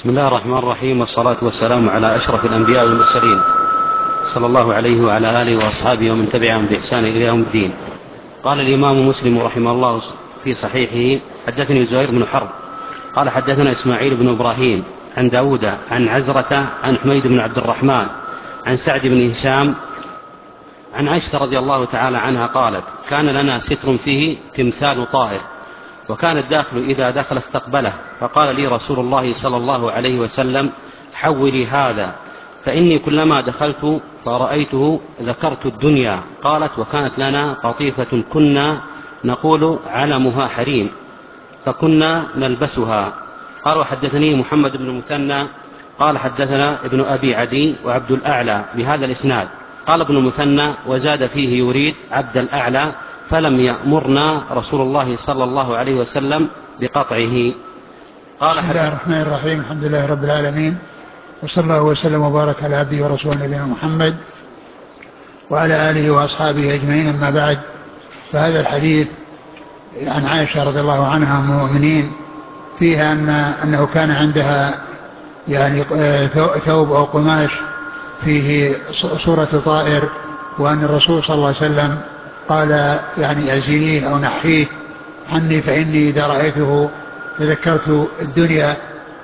بسم الله الرحمن الرحيم، والصلاة والسلام على أشرف الأنبياء والمرسلين صلى الله عليه وعلى آله وأصحابه ومن تبعهم بإحسان إلى يوم الدين. قال الإمام مسلم رحمه الله في صحيحه: حدثني زهير بن حرب قال حدثنا إسماعيل بن إبراهيم عن داود عن عزرة عن حميد بن عبد الرحمن عن سعد بن هشام عن عائشة رضي الله تعالى عنها قالت: كان لنا ستر فيه تمثال طائر، وكان الداخل إذا دخل استقبله، فقال لي رسول الله صلى الله عليه وسلم: حولي هذا، فإني كلما دخلت فرأيته ذكرت الدنيا. قالت: وكانت لنا قطيفة كنا نقول علمها حريم، فكنا نلبسها. قال: وحدثني محمد بن المثنى قال حدثنا ابن أبي عدي وعبد الأعلى بهذا الإسناد. قال ابن المثنى: وزاد فيه يريد عبد الأعلى، فلم يأمرنا رسول الله صلى الله عليه وسلم بقطعه. قال: بسم الله الرحمن الرحيم. الحمد لله رب العالمين، وصلى الله وسلم وبارك على عبده ورسوله نبينا محمد وعلى آله وأصحابه أجمعين، أما بعد. فهذا الحديث عن عائشة رضي الله عنها أم المؤمنين فيها أنه كان عندها يعني ثوب أو قماش فيه صورة طائر، وأن الرسول صلى الله عليه وسلم قال يعني أزينيه أو نحيه عني، فإني إذا رأيته تذكرت الدنيا،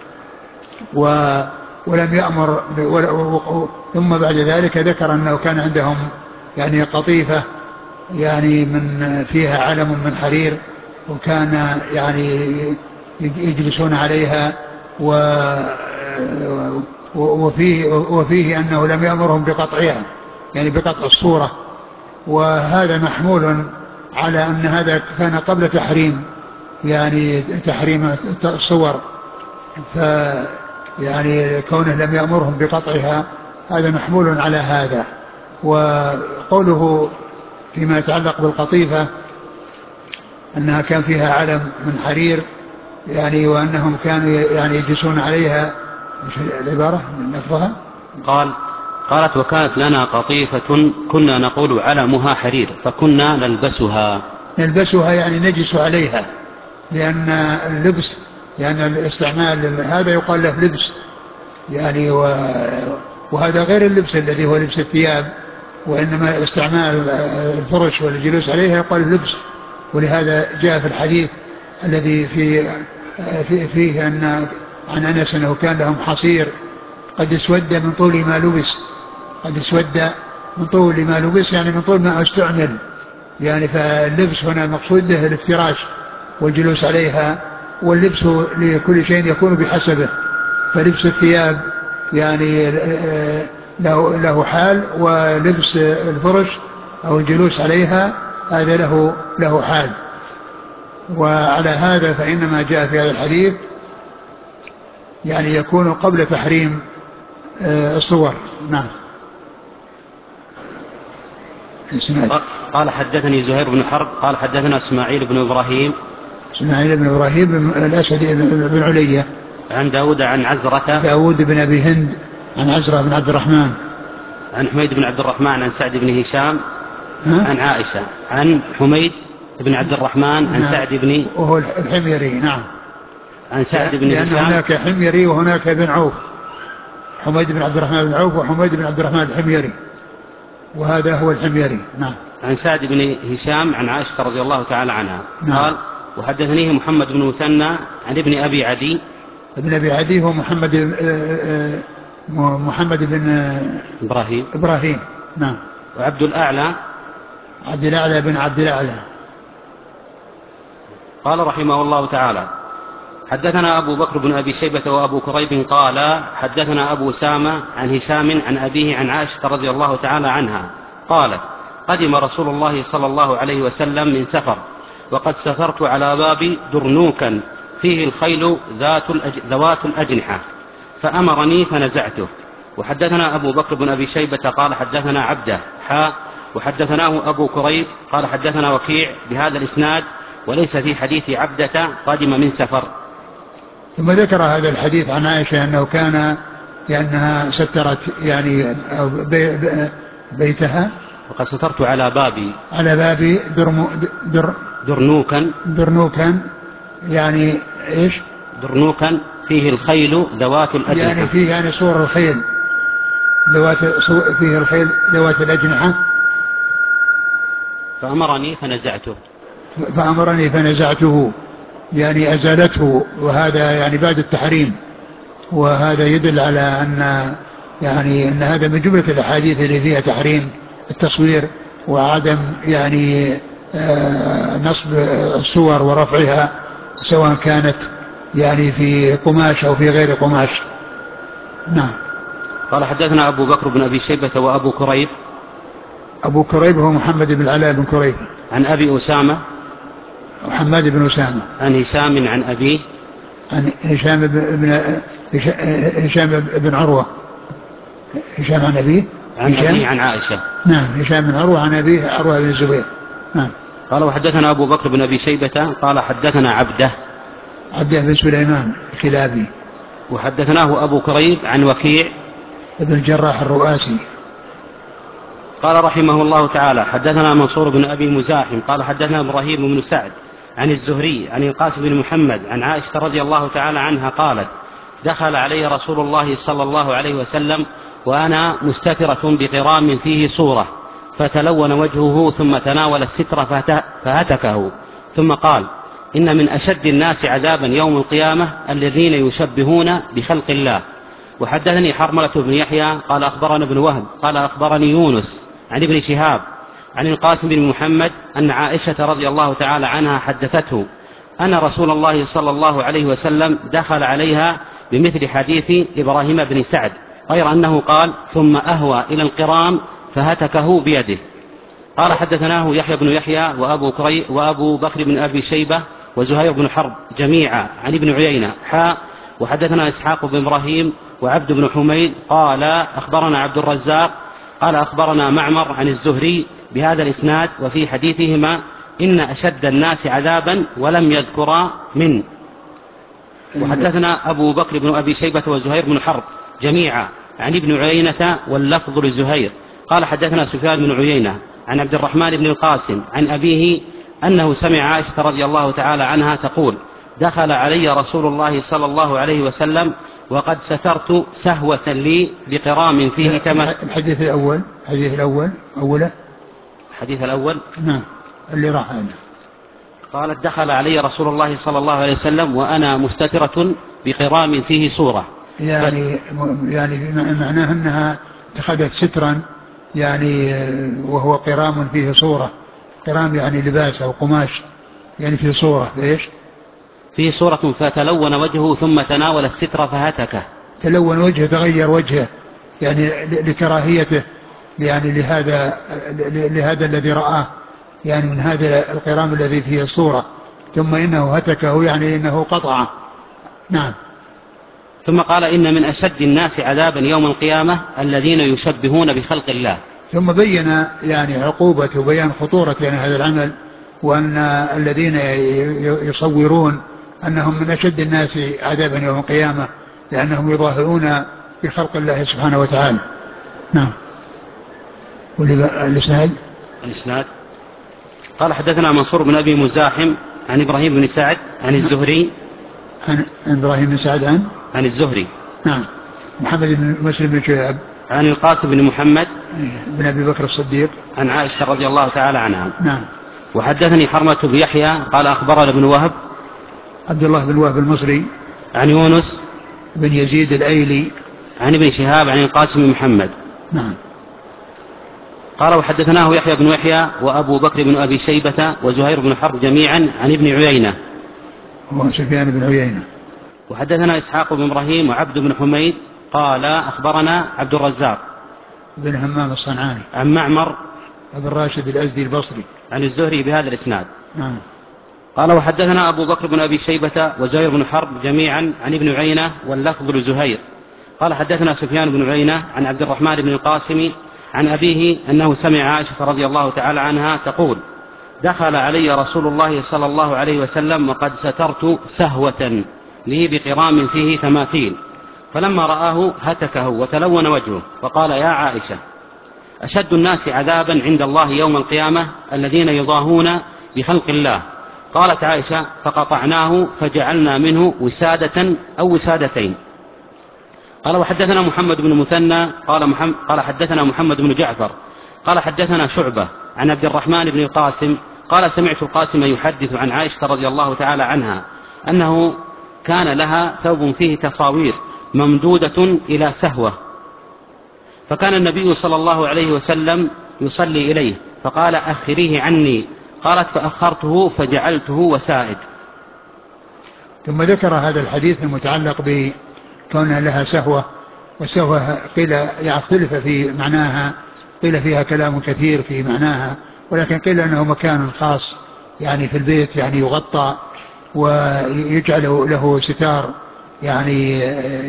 ولم يأمر ثم بعد ذلك ذكر أنه كان عندهم يعني قطيفة يعني من فيها علم من حرير، وكان يعني يجلسون عليها، وفيه أنه لم يأمرهم بقطعها، يعني بقطع الصورة. وهذا محمول على أن هذا كان قبل تحريم، يعني تحريم الصور، يعني كونه لم يأمرهم بقطعها هذا محمول على هذا. وقوله فيما يتعلق بالقطيفة أنها كان فيها علم من حرير، يعني وأنهم كانوا يعني يجلسون عليها، مش العبارة نفضها؟ قالت: وكانت لنا قطيفة كنا نقول علمها حرير، فكنا نلبسها يعني نجلس عليها، لأن اللبس يعني الاستعمال هذا يقال له لبس يعني، وهذا غير اللبس الذي هو لبس الثياب، وإنما استعمال الفرش والجلوس عليها يقال لبس. ولهذا جاء في الحديث الذي فيه أن عن أنس أنه كان لهم حصير قد اسود من طول ما لبس، قد اسود من طول ما لبس يعني من طول ما استعمل، يعني فاللبس هنا المقصود به الافتراش والجلوس عليها، واللبس لكل شيء يكون بحسبه، فلبس الثياب يعني له حال، ولبس الفرش أو الجلوس عليها هذا له حال. وعلى هذا فإنما جاء في هذا الحديث يعني يكون قبل تحريم الصور. نعم. قال: حدثني زهير بن حرب قال حدثنا إسماعيل بن إبراهيم الأسدي بن علية عن داود عن عزرة داود بن أبي هند عن عزرة بن عبد الرحمن عن حميد بن عبد الرحمن عن سعد بن هشام عن عائشة عن حميد بن عبد الرحمن عن سعد بن، وهو الحميري. نعم. عن سعد بن لأن هشام، هناك حميري وهناك بن عوف، حميد بن عبد الرحمن بن عوف وحميد بن عبد الرحمن الحميري، وهذا هو الحميري. نعم. عن سعد بن هشام عن عائشة رضي الله تعالى عنها. نعم. قال: وحدثنيه محمد بن مثنى عن ابن أبي عدي. ابن أبي عدي هو محمد بن إبراهيم. نعم. وعبد الأعلى عبد الأعلى بن عبد الأعلى. قال رحمه الله تعالى: حدثنا أبو بكر بن أبي شيبة وأبو كريب قال حدثنا أبو سامة عن هشام عن أبيه عن عائشة رضي الله تعالى عنها قالت: قدم رسول الله صلى الله عليه وسلم من سفر، وقد سافرت على باب درنوكا فيه الخيل ذوات الأجنحة، فأمرني فنزعته. وحدثنا أبو بكر بن أبي شيبة قال حدثنا عبده وحدثناه أبو كريب قال حدثنا وكيع بهذا الإسناد، وليس في حديث عبدة قادم من سفر. ثم ذكر هذا الحديث عن عائشة أنه كان لأنها سترت يعني بيتها، وقد سترت على بابي درنوكا درنوكا يعني إيش؟ درنوكا فيه الخيل ذوات الأجنحة. يعني فيه يعني صور الخيل فيه الخيل ذوات الأجنحة. فأمرني فنزعته يعني أزالته، وهذا يعني بعد التحريم. وهذا يدل على أن يعني أن هذا من جملة الأحاديث اللي فيها تحريم التصوير وعدم يعني نصب الصور ورفعها، سواء كانت يعني في قماش أو في غير قماش. نعم. قال حدثنا أبو بكر بن أبي شيبة وأبو كريب. أبو كريب هو محمد بن العلاء بن كريب. عن أبي أسامة محمد بن أسامة. عن هشام عن أبيه. عن هشام بن عروة. هشام عن أبيه. عن أبيه عن عائشة. نعم. هشام بن عروة عن أبيه عروة بن الزبير. نعم. قال وحدثنا أبو بكر بن أبي شيبة قال حدثنا عبده بن سليمان الكلابي. وحدثناه أبو كريب عن وكيع ابن الجراح الرؤاسي. قال رحمه الله تعالى حدثنا منصور بن أبي مزاحم قال حدثنا إبراهيم بن سعد عن الزهري عن القاسم بن محمد عن عائشة رضي الله تعالى عنها قالت دخل علي رسول الله صلى الله عليه وسلم وأنا مستترة بقرام فيه صورة، فتلون وجهه ثم تناول الستر فهتكه، ثم قال إن من أشد الناس عذابا يوم القيامة الذين يشبهون بخلق الله. وحدثني حرملة بن يحيى قال أخبرنا ابن وهب قال أخبرني يونس عن ابن شهاب عن القاسم بن محمد أن عائشة رضي الله تعالى عنها حدثته أن رسول الله صلى الله عليه وسلم دخل عليها بمثل حديث إبراهيم بن سعد، غير أنه قال ثم أهوى إلى القرام فهتكه بيده. قال حدثناه يحيى بن يحيى وأبو بكر بن أبي شيبة وزهير بن حرب جميعا عن ابن عيينة وحدثنا إسحاق بن إبراهيم وعبد بن حميد قال أخبرنا عبد الرزاق قال أخبرنا معمر عن الزهري بهذا الإسناد وفي حديثهما إن أشد الناس عذابا ولم يذكرا من. وحدثنا أبو بكر بن أبي شيبة وزهير بن حرب جميعا عن ابن عيينة واللفظ لزهير قال حدثنا سفيان بن عيينة عن عبد الرحمن بن القاسم عن أبيه أنه سمع عائشة رضي الله تعالى عنها تقول دخل علي رسول الله صلى الله عليه وسلم وقد سترت سهوة لي بقرام فيه تمر. الحديث الأول نعم اللي راح هذا. قالت دخل علي رسول الله صلى الله عليه وسلم وأنا مستترة بقرام فيه صورة، يعني معناه أنها اتخذت سترا يعني وهو قرام فيه صورة. قرام يعني لباس أو قماش يعني فيه صورة. إيش فيه صورة فتلون وجهه ثم تناول الستر فهتكه. تلون وجهه تغير وجهه يعني لكراهيته يعني لهذا الذي رآه يعني من هذا القرام الذي فيه الصورة، ثم إنه هتكه يعني إنه قطعه. نعم. ثم قال إن من أشد الناس عذابا يوم القيامة الذين يشبهون بخلق الله. ثم بين يعني عقوبة وبيان خطورة يعني هذا العمل، وأن الذين يصورون أنهم من أشد الناس عذابا يوم القيامة لأنهم يظاهرون بخلق الله سبحانه وتعالى. نعم. والإسناد قال حدثنا منصور بن أبي مزاحم عن إبراهيم بن سعد عن الزهري عن إبراهيم بن سعد عن الزهري. نعم. محمد بن مسلم بن شهاب عن القاسم بن محمد بن أبي بكر الصديق عن عائشة رضي الله تعالى عنها. نعم. وحدثني حرمة بن يحيى قال أخبرنا ابن وهب عبد الله بن وهب المصري عن يونس بن يزيد الأيلي عن ابن شهاب عن القاسم بن محمد. نعم. قال وحدثناه يحيى بن يحيى وأبو بكر بن أبي شيبة وزهير بن حرب جميعا عن ابن عيينة وسفيان بن عيينة. وحدثنا إسحاق بن إبراهيم وعبد بن حميد قال أخبرنا عبد الرزاق بن همام الصنعاني عن معمر بن راشد الأزدي البصري عن الزهري بهذا الإسناد. نعم. قال وحدثنا أبو بكر بن أبي شيبة وزهير بن حرب جميعا عن ابن عيينة واللفظ لزهير قال حدثنا سفيان بن عيينة عن عبد الرحمن بن القاسم عن أبيه أنه سمع عائشة رضي الله تعالى عنها تقول دخل علي رسول الله صلى الله عليه وسلم وقد سترت سهوة لي بقرام فيه تماثيل، فلما رآه هتكه وتلون وجهه وقال يا عائشة أشد الناس عذابا عند الله يوم القيامة الذين يضاهون بخلق الله، قالت عائشة: فقطعناه فجعلنا منه وسادة أو وسادتين. قال: وحدثنا محمد بن مثنى قال حدثنا محمد بن جعفر قال حدثنا شعبة عن عبد الرحمن بن القاسم قال: سمعت القاسم يحدث عن عائشة رضي الله تعالى عنها أنه كان لها ثوب فيه تصاوير ممدودة إلى سهوة، فكان النبي صلى الله عليه وسلم يصلي إليه فقال: أخريه عني. قالت: فأخرته فجعلته وسائد. ثم ذكر هذا الحديث المتعلق بكونها لها سهوة، والسهوة قيل يختلف في معناها، قيل فيها كلام كثير في معناها، ولكن قيل أنه مكان خاص يعني في البيت، يعني يغطى ويجعل له ستار، يعني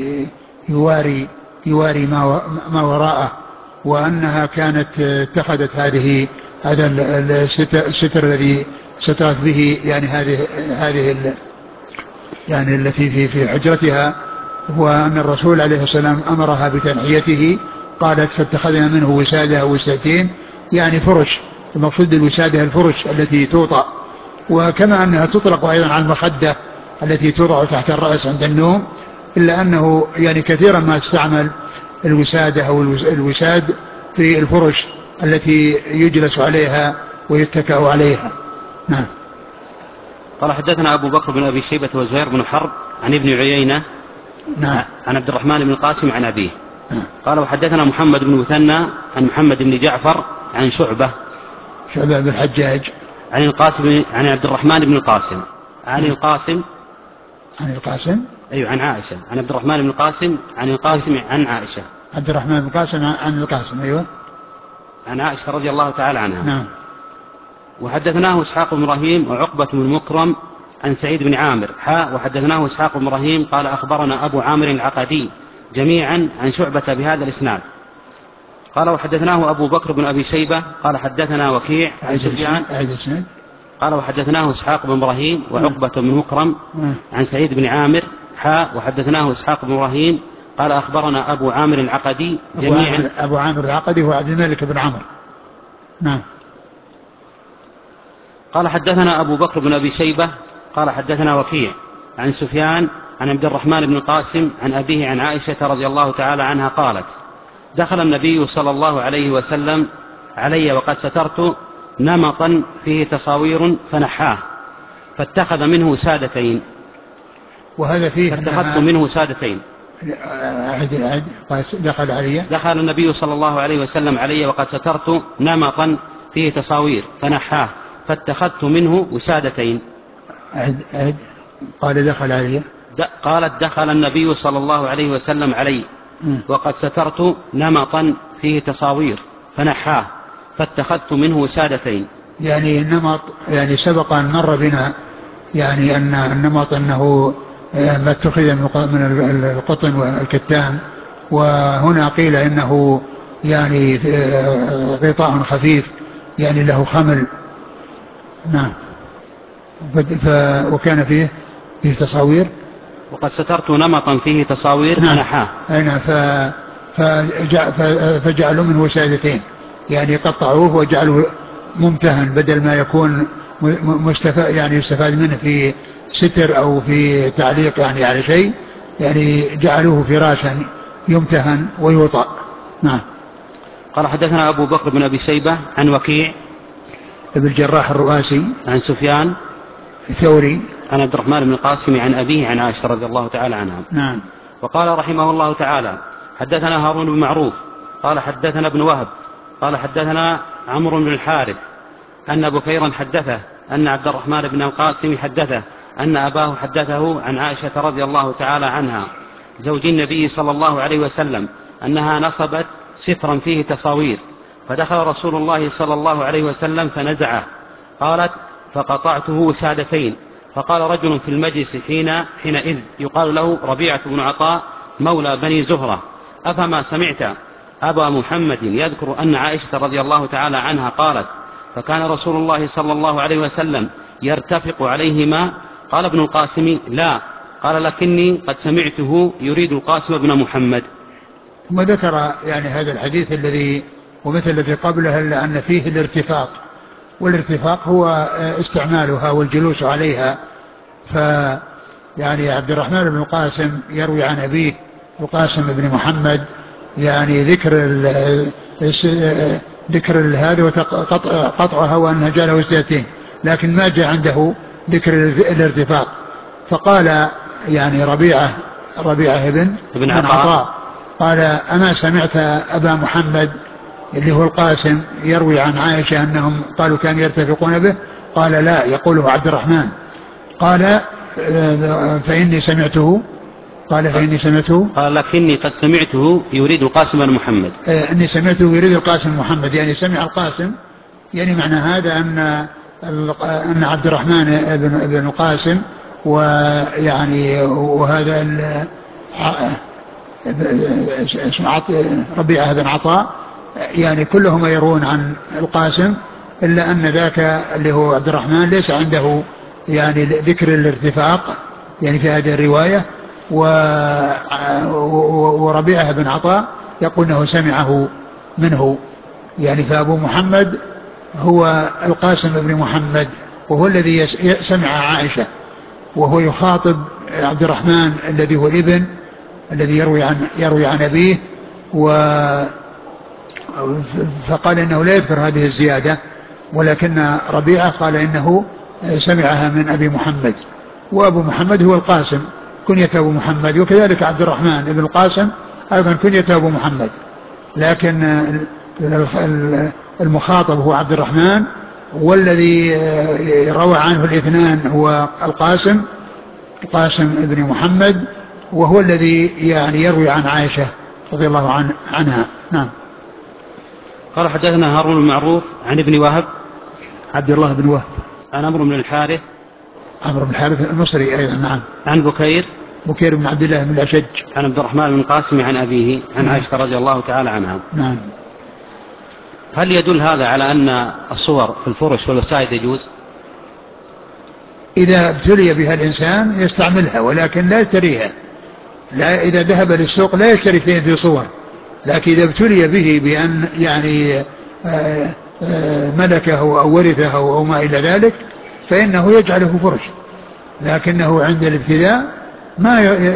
يواري ما وراءه، وأنها كانت اتخذت هذا الستر الذي سترت به يعني هذه يعني التي في حجرتها، وأن الرسول عليه السلام أمرها بتنحيته. قالت: فاتخذنا منه وسادة أو وسادتين، يعني فرش، المقصود بالوسادة الفرش التي توطأ، وكما أنها تطلق أيضا على المخدة التي توضع تحت الرأس عند النوم، إلا أنه يعني كثيرا ما استعمل الوسادة أو الوساد في الفرش التي يجلس عليها ويتكأ عليها. نعم. قال: حدثنا أبو بكر بن أبي شيبة وزهير بن حرب عن ابن عيينة نعم. عن عبد الرحمن بن القاسم عن أبيه. نعم. قال: وحدثنا محمد بن مثنى عن محمد بن جعفر عن شعبة بن الحجاج عن القاسم عن عبد الرحمن بن القاسم عن القاسم عن القاسم، أيوة عن عائشة، عن عبد الرحمن بن القاسم عن القاسم عن عائشة، عبد الرحمن بن القاسم عن القاسم، أيوة، عن عائشة رضي الله تعالى عنها. نعم. وحدثناه إسحاق بن إبراهيم وعقبة بن مكرم عن سعيد بن عامر وحدثناه إسحاق بن إبراهيم قال: أخبرنا أبو عامر العقدي جميعا عن شعبة بهذا الإسناد. قال: وحدثناه أبو بكر بن أبي شيبة قال حدثنا وكيع عن سفيان قال: وحدثناه إسحاق بن إبراهيم وعقبة بن مكرم عن سعيد بن عامر وحدثناه إسحاق بن إبراهيم قال: أخبرنا أبو عامر العقدي جميعا. أبو عامر العقدي هو عبد الملك بن عمرو. نعم. قال: حدثنا أبو بكر بن أبي شيبة قال حدثنا وكيع عن سفيان عن عبد الرحمن بن القاسم عن أبيه عن عائشة رضي الله تعالى عنها قالت: دخل النبي صلى الله عليه وسلم علي وقد سترت نمطا فيه تصاوير فنحاه فاتخذ منه سادتين. وهذا فيه فاتخذت منه سادتين. دخل النبي صلى الله عليه وسلم علي وقد سترت نمطا فيه تصاوير فنحاه فاتخذت منه وسادتين. قال: دخل علي. قالت: دخل النبي صلى الله عليه وسلم علي وقد سترت نمطا فيه تصاوير فنحاه فاتخذت منه وسادتين. يعني النمط، يعني سبق أن مر بنا يعني أن النمط أنه ما اتخذ من القطن والكتان، وهنا قيل إنه يعني غطاء خفيف يعني له خمل. نعم. وكان فيه تصاوير. وقد سترت نمطا فيه تصاوير فنحاه. نعم. فجعلوا منه وسادتين، يعني قطعوه وجعلوا ممتهن بدل ما يكون يعني يستفاد منه في ستر أو في تعليق يعني على شيء، يعني جعلوه فراشا يمتهن ويوطأ. نعم. قال: حدثنا أبو بكر بن أبي شيبة عن وكيع ابن الجراح الرؤاسي عن سفيان الثوري عن عبد الرحمن بن القاسم عن أبيه عن عائشة رضي الله تعالى عنها. نعم. وقال رحمه الله تعالى: حدثنا هارون بن معروف قال حدثنا ابن وهب قال حدثنا عمرو بن الحارث أن بكيرا حدثه أن عبد الرحمن بن القاسم حدثه أن أباه حدثه عن عائشة رضي الله تعالى عنها زوج النبي صلى الله عليه وسلم أنها نصبت سترا فيه تصاوير فدخل رسول الله صلى الله عليه وسلم فنزعه. قالت: فقطعته وسادتين. فقال رجل في المجلس حينئذ يقال له ربيعة بن عطاء مولى بني زهرة: أفما سمعت أبا محمد يذكر أن عائشة رضي الله تعالى عنها قالت: فكان رسول الله صلى الله عليه وسلم يرتفق عليهما؟ قال ابن القاسم: لا. قال: لكني قد سمعته يريد القاسم بن محمد. ثم ذكر يعني هذا الحديث الذي ومثل الذي قبله، إلا أن فيه الارتفاق، والارتفاق هو استعمالها والجلوس عليها. يعني عبد الرحمن بن القاسم يروي عن أبيه القاسم بن محمد يعني ذكر هذا وقطعها وأنها جاء له وسيلتين، لكن ما جاء عنده ذكر الارتفاق. فقال يعني ربيعة بن عطاء قال: أما سمعت أبا محمد اللي هو القاسم يروي عن عائشة أنهم قالوا كانوا يرتفقون به؟ قال: لا، يقوله عبد الرحمن. قال: فإني سمعته. قال: لكني قد سمعته يريد القاسم بن محمد. إني سمعته يريد القاسم محمد، يعني سمع القاسم، يعني معنى هذا أن عبد الرحمن بن القاسم ويعني وهذا اسمه ربيعة بن عطاء يعني كلهم يروون عن القاسم، إلا أن ذاك اللي هو عبد الرحمن ليس عنده يعني ذكر الارتفاق يعني في هذه الرواية. وربيعة بن عطاء يقول أنه سمعه منه، يعني فأبو محمد هو القاسم بن محمد، وهو الذي سمع عائشة، وهو يخاطب عبد الرحمن الذي هو الابن الذي يروي عن أبيه، فقال إنه لا يذكر هذه الزيادة، ولكن ربيعة قال إنه سمعها من أبي محمد، وأبو محمد هو القاسم كنية أبو محمد، وكذلك عبد الرحمن بن القاسم أيضا كنية أبو محمد، لكن المخاطب هو عبد الرحمن، والذي روى عنه الاثنان هو القاسم بن محمد، وهو الذي يعني يروي عن عائشة رضي الله عنها. نعم. قال: حدثنا هارون بن معروف عن ابن وهب عبد الله بن وهب عن عمرو بن الحارث المصري أيضا. نعم. عن بكير بن عبد الله بن الأشج عن عبد الرحمن بن القاسم عن أبيه عن عائشة رضي الله تعالى عنها. نعم. هل يدل هذا على أن الصور في الفرش والوسائد يجوز؟ إذا ابتلي بها الإنسان يستعملها، ولكن لا يشتريها. لا، إذا ذهب للسوق لا يشتري شيء في صور، لكن إذا ابتلي به بأن يعني ملكه أو ورثه أو ما إلى ذلك فإنه يجعله فرش، لكنه عند الابتلاء ما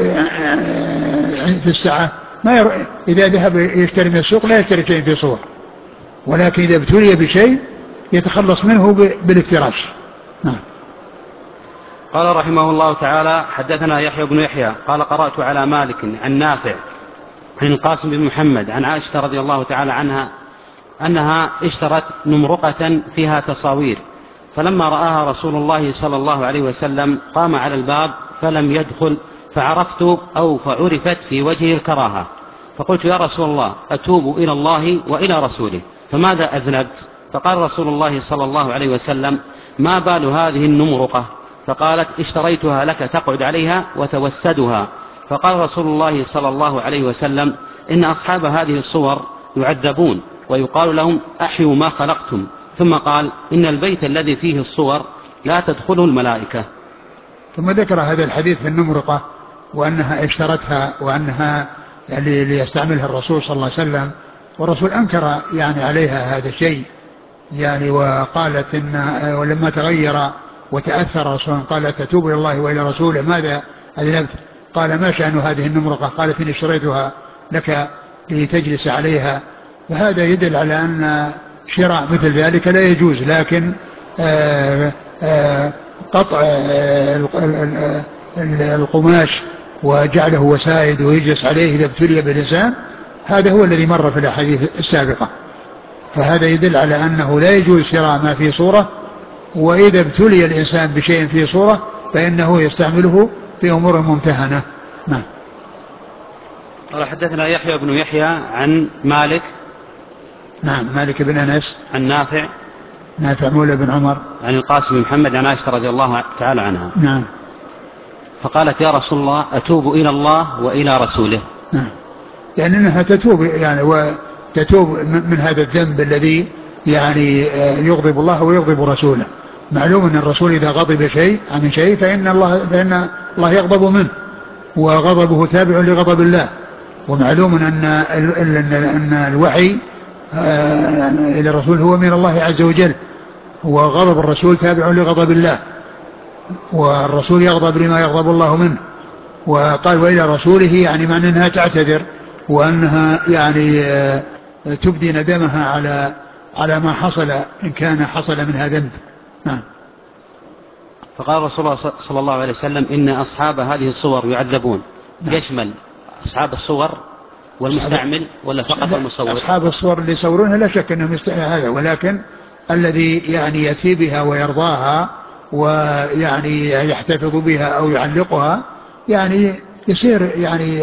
في الساعة إذا ذهب يشتري من السوق لا يشتري شيء في صور، ولكن إذا ابتلي بشيء يتخلص منه بالافتراش. نعم. قال رحمه الله تعالى: حدثنا يحيى بن يحيى قال: قرأت على مالك عن نافع عن القاسم بن محمد عن عائشة رضي الله تعالى عنها أنها اشترت نمرقة فيها تصاوير، فلما رآها رسول الله صلى الله عليه وسلم قام على الباب فلم يدخل، فعرفت أو فعرفت في وجهه الكراهة، فقلت: يا رسول الله، أتوب إلى الله وإلى رسوله، فماذا أذنبت؟ فقال رسول الله صلى الله عليه وسلم: ما بال هذه النمرقة؟ فقالت: اشتريتها لك تقعد عليها وتوسدها. فقال رسول الله صلى الله عليه وسلم: إن أصحاب هذه الصور يعذبون ويقال لهم: أحيوا ما خلقتم. ثم قال: إن البيت الذي فيه الصور لا تدخله الملائكة. ثم ذكر هذا الحديث في النمرقة، وأنها اشترتها وأنها يعني ليستعملها الرسول صلى الله عليه وسلم، والرسول أنكر يعني عليها هذا الشيء يعني، وقالت ولما تغير وتأثر الرسول قال: تتوب إلى الله وإلى رسوله، ماذا أذنبت؟ قال: ما شأن هذه النمرقة؟ قالت: إني اشتريتها لك لتجلس عليها. فهذا يدل على أن شراء مثل ذلك لا يجوز، لكن قطع القماش وجعله وسائد ويجلس عليه إذا ابتلي بالإنسان، هذا هو الذي مر في الأحاديث السابقة، فهذا يدل على أنه لا يجوز شراء ما في صورة، وإذا ابتلي الإنسان بشيء في صورة فإنه يستعمله في أمور ممتهنة. نعم. قال: حدثنا يحيى بن يحيى عن مالك. نعم. مالك بن أنس. عن نافع مولى بن عمر. عن القاسم بن محمد عن عائشة رضي الله تعالى عنها. نعم. فقالت: يا رسول الله، أتوب إلى الله وإلى رسوله. نعم. يعني أنها تتوب يعني وتتوب من هذا الذنب الذي يعني يغضب الله ويغضب رسوله. معلوم أن الرسول إذا غضب عن شيء فإن الله يغضب منه، وغضبه تابع لغضب الله، ومعلوم أن الوحي إلى الرسول هو من الله عز وجل، وغضب الرسول تابع لغضب الله، والرسول يغضب لما يغضب الله منه. وقال وإلى رسوله يعني معنى أنها تعتذر، وأنها يعني تبدي ندمها على ما حصل إن كان حصل منها ذنب. نعم. فقال رسول الله صلى الله عليه وسلم إن أصحاب هذه الصور يعذبون. نعم. يشمل أصحاب الصور والمستعمل ولا فقط المصور؟ أصحاب الصور اللي يصورونها لا شك أنهم يستعمل هذا، ولكن الذي يعني يأتي بها ويرضاها ويعني يحتفظ بها أو يعلقها يعني يصير يعني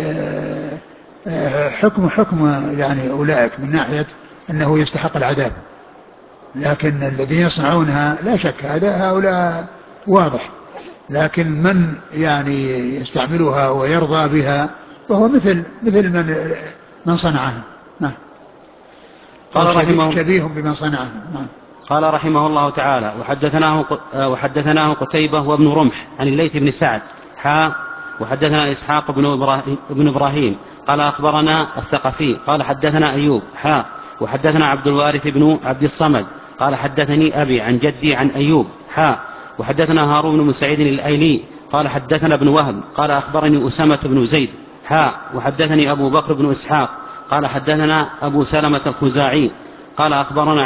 حكم يعني أولئك من ناحية أنه يستحق العذاب. لكن الذين يصنعونها لا شك هؤلاء واضح، لكن من يعني يستعملها ويرضى بها فهو مثل من صنعها. نعم. قال شبيه بمن صنعها. نعم. قال رحمه الله تعالى وحدثناه قتيبة وابن رمح عن الليث بن سعد وحدثنا إسحاق بن إبراهيم قال أخبرنا الثقفي قال حدثنا أيوب وحدثنا عبد الوارث بن عبد الصمد قال حدثني أبي عن جدي عن أيوب وحدثنا هارون بن سعيد الأيلي قال حدثنا ابن وهب قال أخبرني أسامة بن زيد وحدثني أبو بكر بن إسحاق قال حدثنا أبو سلمة الخزاعي قال أخبرنا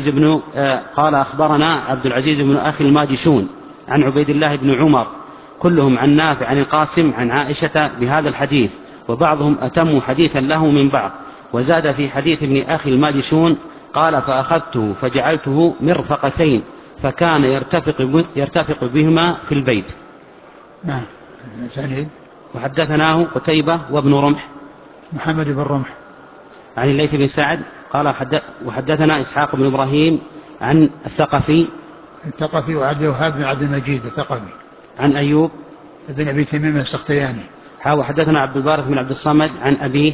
عبد العزيز بن أخي الماجشون عن عبيد الله بن عمر كلهم عن نافع عن القاسم عن عائشة بهذا الحديث، وبعضهم أتم حديثا له من بعض. وزاد في حديث ابن أخي الماجشون قال فأخذته فجعلته مرفقتين فكان يرتفق بهما في البيت. نعم. وحدثناه قتيبة وابن رمح محمد بن رمح عن الليث بن سعد قال وحدثنا إسحاق بن إبراهيم عن الثقفي وعبد الوهاب بن عبد المجيد الثقفي عن أيوب بن أبي تميم السختياني وحدثنا عبد الوارث بن عبد الصمد عن أبيه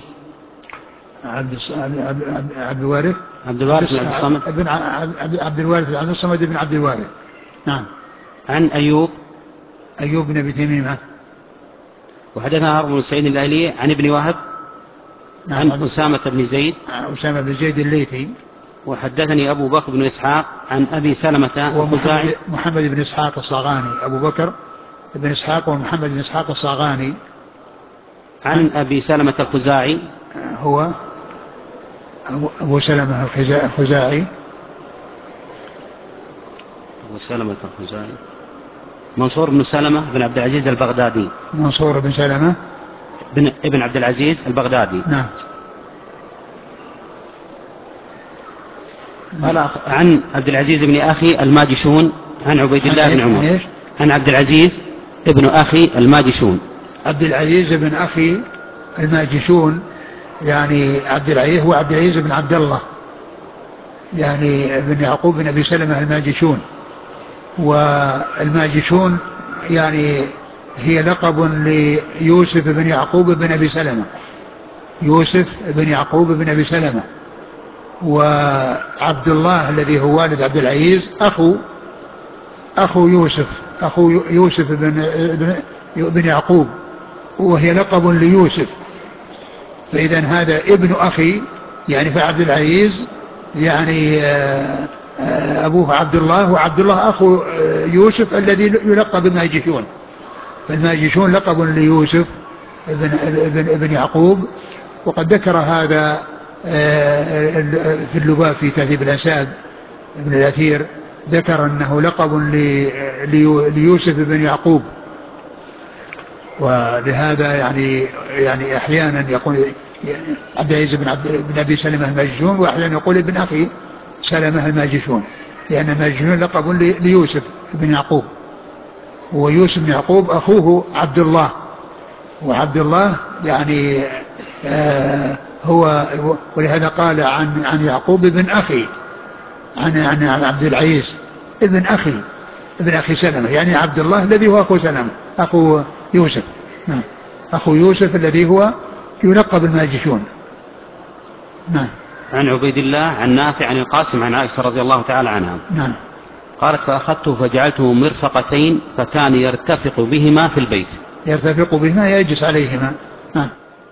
عبد الوارث بن عبد الصمد بن عبد الوارث بن عبد الصمد بن عبد الوارث. نعم. عن أيوب بن أبي تميمة. وحدثنا هارون بن سعيد الأيلي عن ابن وهب عن أسامة بن زيد الليثي. وحدثني أبو بكر بن إسحاق عن أبي سلمة الخزاعي محمد بن إسحاق الصاغاني. أبو بكر بن إسحاق ومحمد بن إسحاق الصاغاني عن أبي سلمة الخزاعي هو أبو سلمة الخزاعي منصور بن سلمة بن عبد العزيز البغدادي. منصور بن سلمة ابن عبد العزيز البغدادي. نعم. قال عن عبد العزيز بن أخي الماجشون عن عبيد الله بن عمر عن عبد العزيز ابن أخي الماجشون. عبد العزيز بن أخي الماجشون يعني عبد العزيز هو عبد العزيز بن عبد الله يعني بن يعقوب بن أبي سلمة الماجشون. والماجشون يعني هي لقب ليوسف بن يعقوب بن أبي سلمة. يوسف بن يعقوب بن أبي سلمة. وعبد الله الذي هو والد عبد العزيز أخو يوسف بن يعقوب، وهي لقب ليوسف. فإذا هذا ابن أخي يعني فعبد العزيز يعني أبوه عبد الله، وعبد الله أخو يوسف الذي يلقب بالماجشون. فالماجشون لقب ليوسف ابن يعقوب. وقد ذكر هذا في اللباب في تهذيب الأنساب ابن الأثير، ذكر أنه لقب ليوسف بن يعقوب. ولهذا يعني أحيانا يقول عبد العزيز بن أبي سلمة الماجشون، وأحيانا يقول ابن أخي سلمة الماجشون، لأن الماجشون لقب ليوسف بن يعقوب. ويوسف بن يعقوب أخوه عبد الله، وعبد الله يعني هو، ولهذا قال عن يعقوب ابن أخي، عن عبد العزيز ابن أخي سلمة، يعني عبد الله الذي هو أخو سلمة أخو يوسف. نعم. أخو يوسف الذي هو يلقب الماجشون. نعم. عن عبيد الله عن نافع عن القاسم عن عائشة رضي الله تعالى عنها. نعم. قالت فأخذته فجعلته مرفقتين فكان يرتفق بهما في البيت. يرتفق بهما يجلس عليهما. نعم.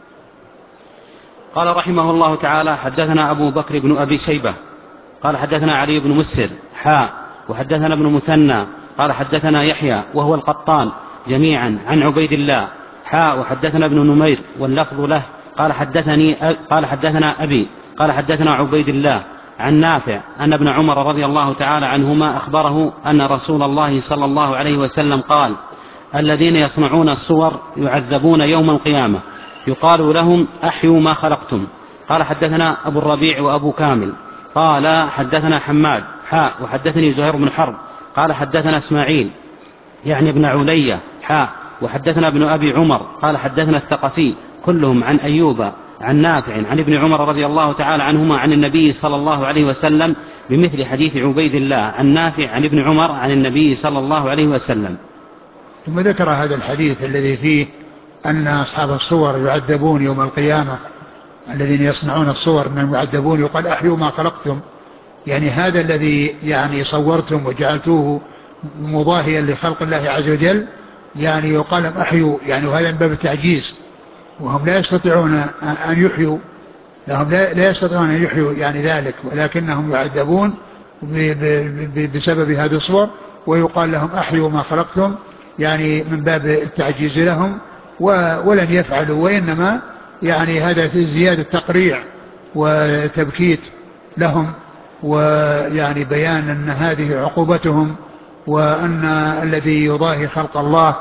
قال رحمه الله تعالى حدثنا أبو بكر بن أبي شيبة قال حدثنا علي بن مسهر وحدثنا ابن مثنى قال حدثنا يحيى وهو القطان جميعا عن عبيد الله وحدثنا ابن نمير واللفظ له قال حدثنا أبي قال حدثنا عبيد الله عن نافع أن ابن عمر رضي الله تعالى عنهما أخبره أن رسول الله صلى الله عليه وسلم قال: الذين يصنعون الصور يعذبون يوم القيامة يقال لهم أحيوا ما خلقتم. قال حدثنا أبو الربيع وأبو كامل قال حدثنا حماد وحدثني زهير بن حرب قال حدثنا إسماعيل يعني ابن علية وحدثنا ابن أبي عمر قال حدثنا الثقفي كلهم عن أيوب عن نافع عن ابن عمر رضي الله تعالى عنهما عن النبي صلى الله عليه وسلم بمثل حديث عبيد الله عن نافع عن ابن عمر عن النبي صلى الله عليه وسلم. ثم ذكر هذا الحديث الذي فيه أن أصحاب الصور يعذبون يوم القيامة، الذين يصنعون الصور أنهم يعذبون يقال أحيوا ما خلقتم، يعني هذا الذي يعني صورتم وجعلتوه مضاهيا لخلق الله عز وجل يعني يقال لهم أحيوا، يعني وهذا من باب التعجيز، وهم لا يستطيعون أن يحيوا، لا يستطيعون أن يحيوا يعني ذلك، ولكنهم يعذبون بسبب هذه الصور، ويقال لهم أحيوا ما خلقتم يعني من باب التعجيز لهم، ولن يفعلوا، وإنما يعني هذا في زيادة تقريع وتبكيت لهم، ويعني بيان أن هذه عقوبتهم، وأن الذي يضاهي خلق الله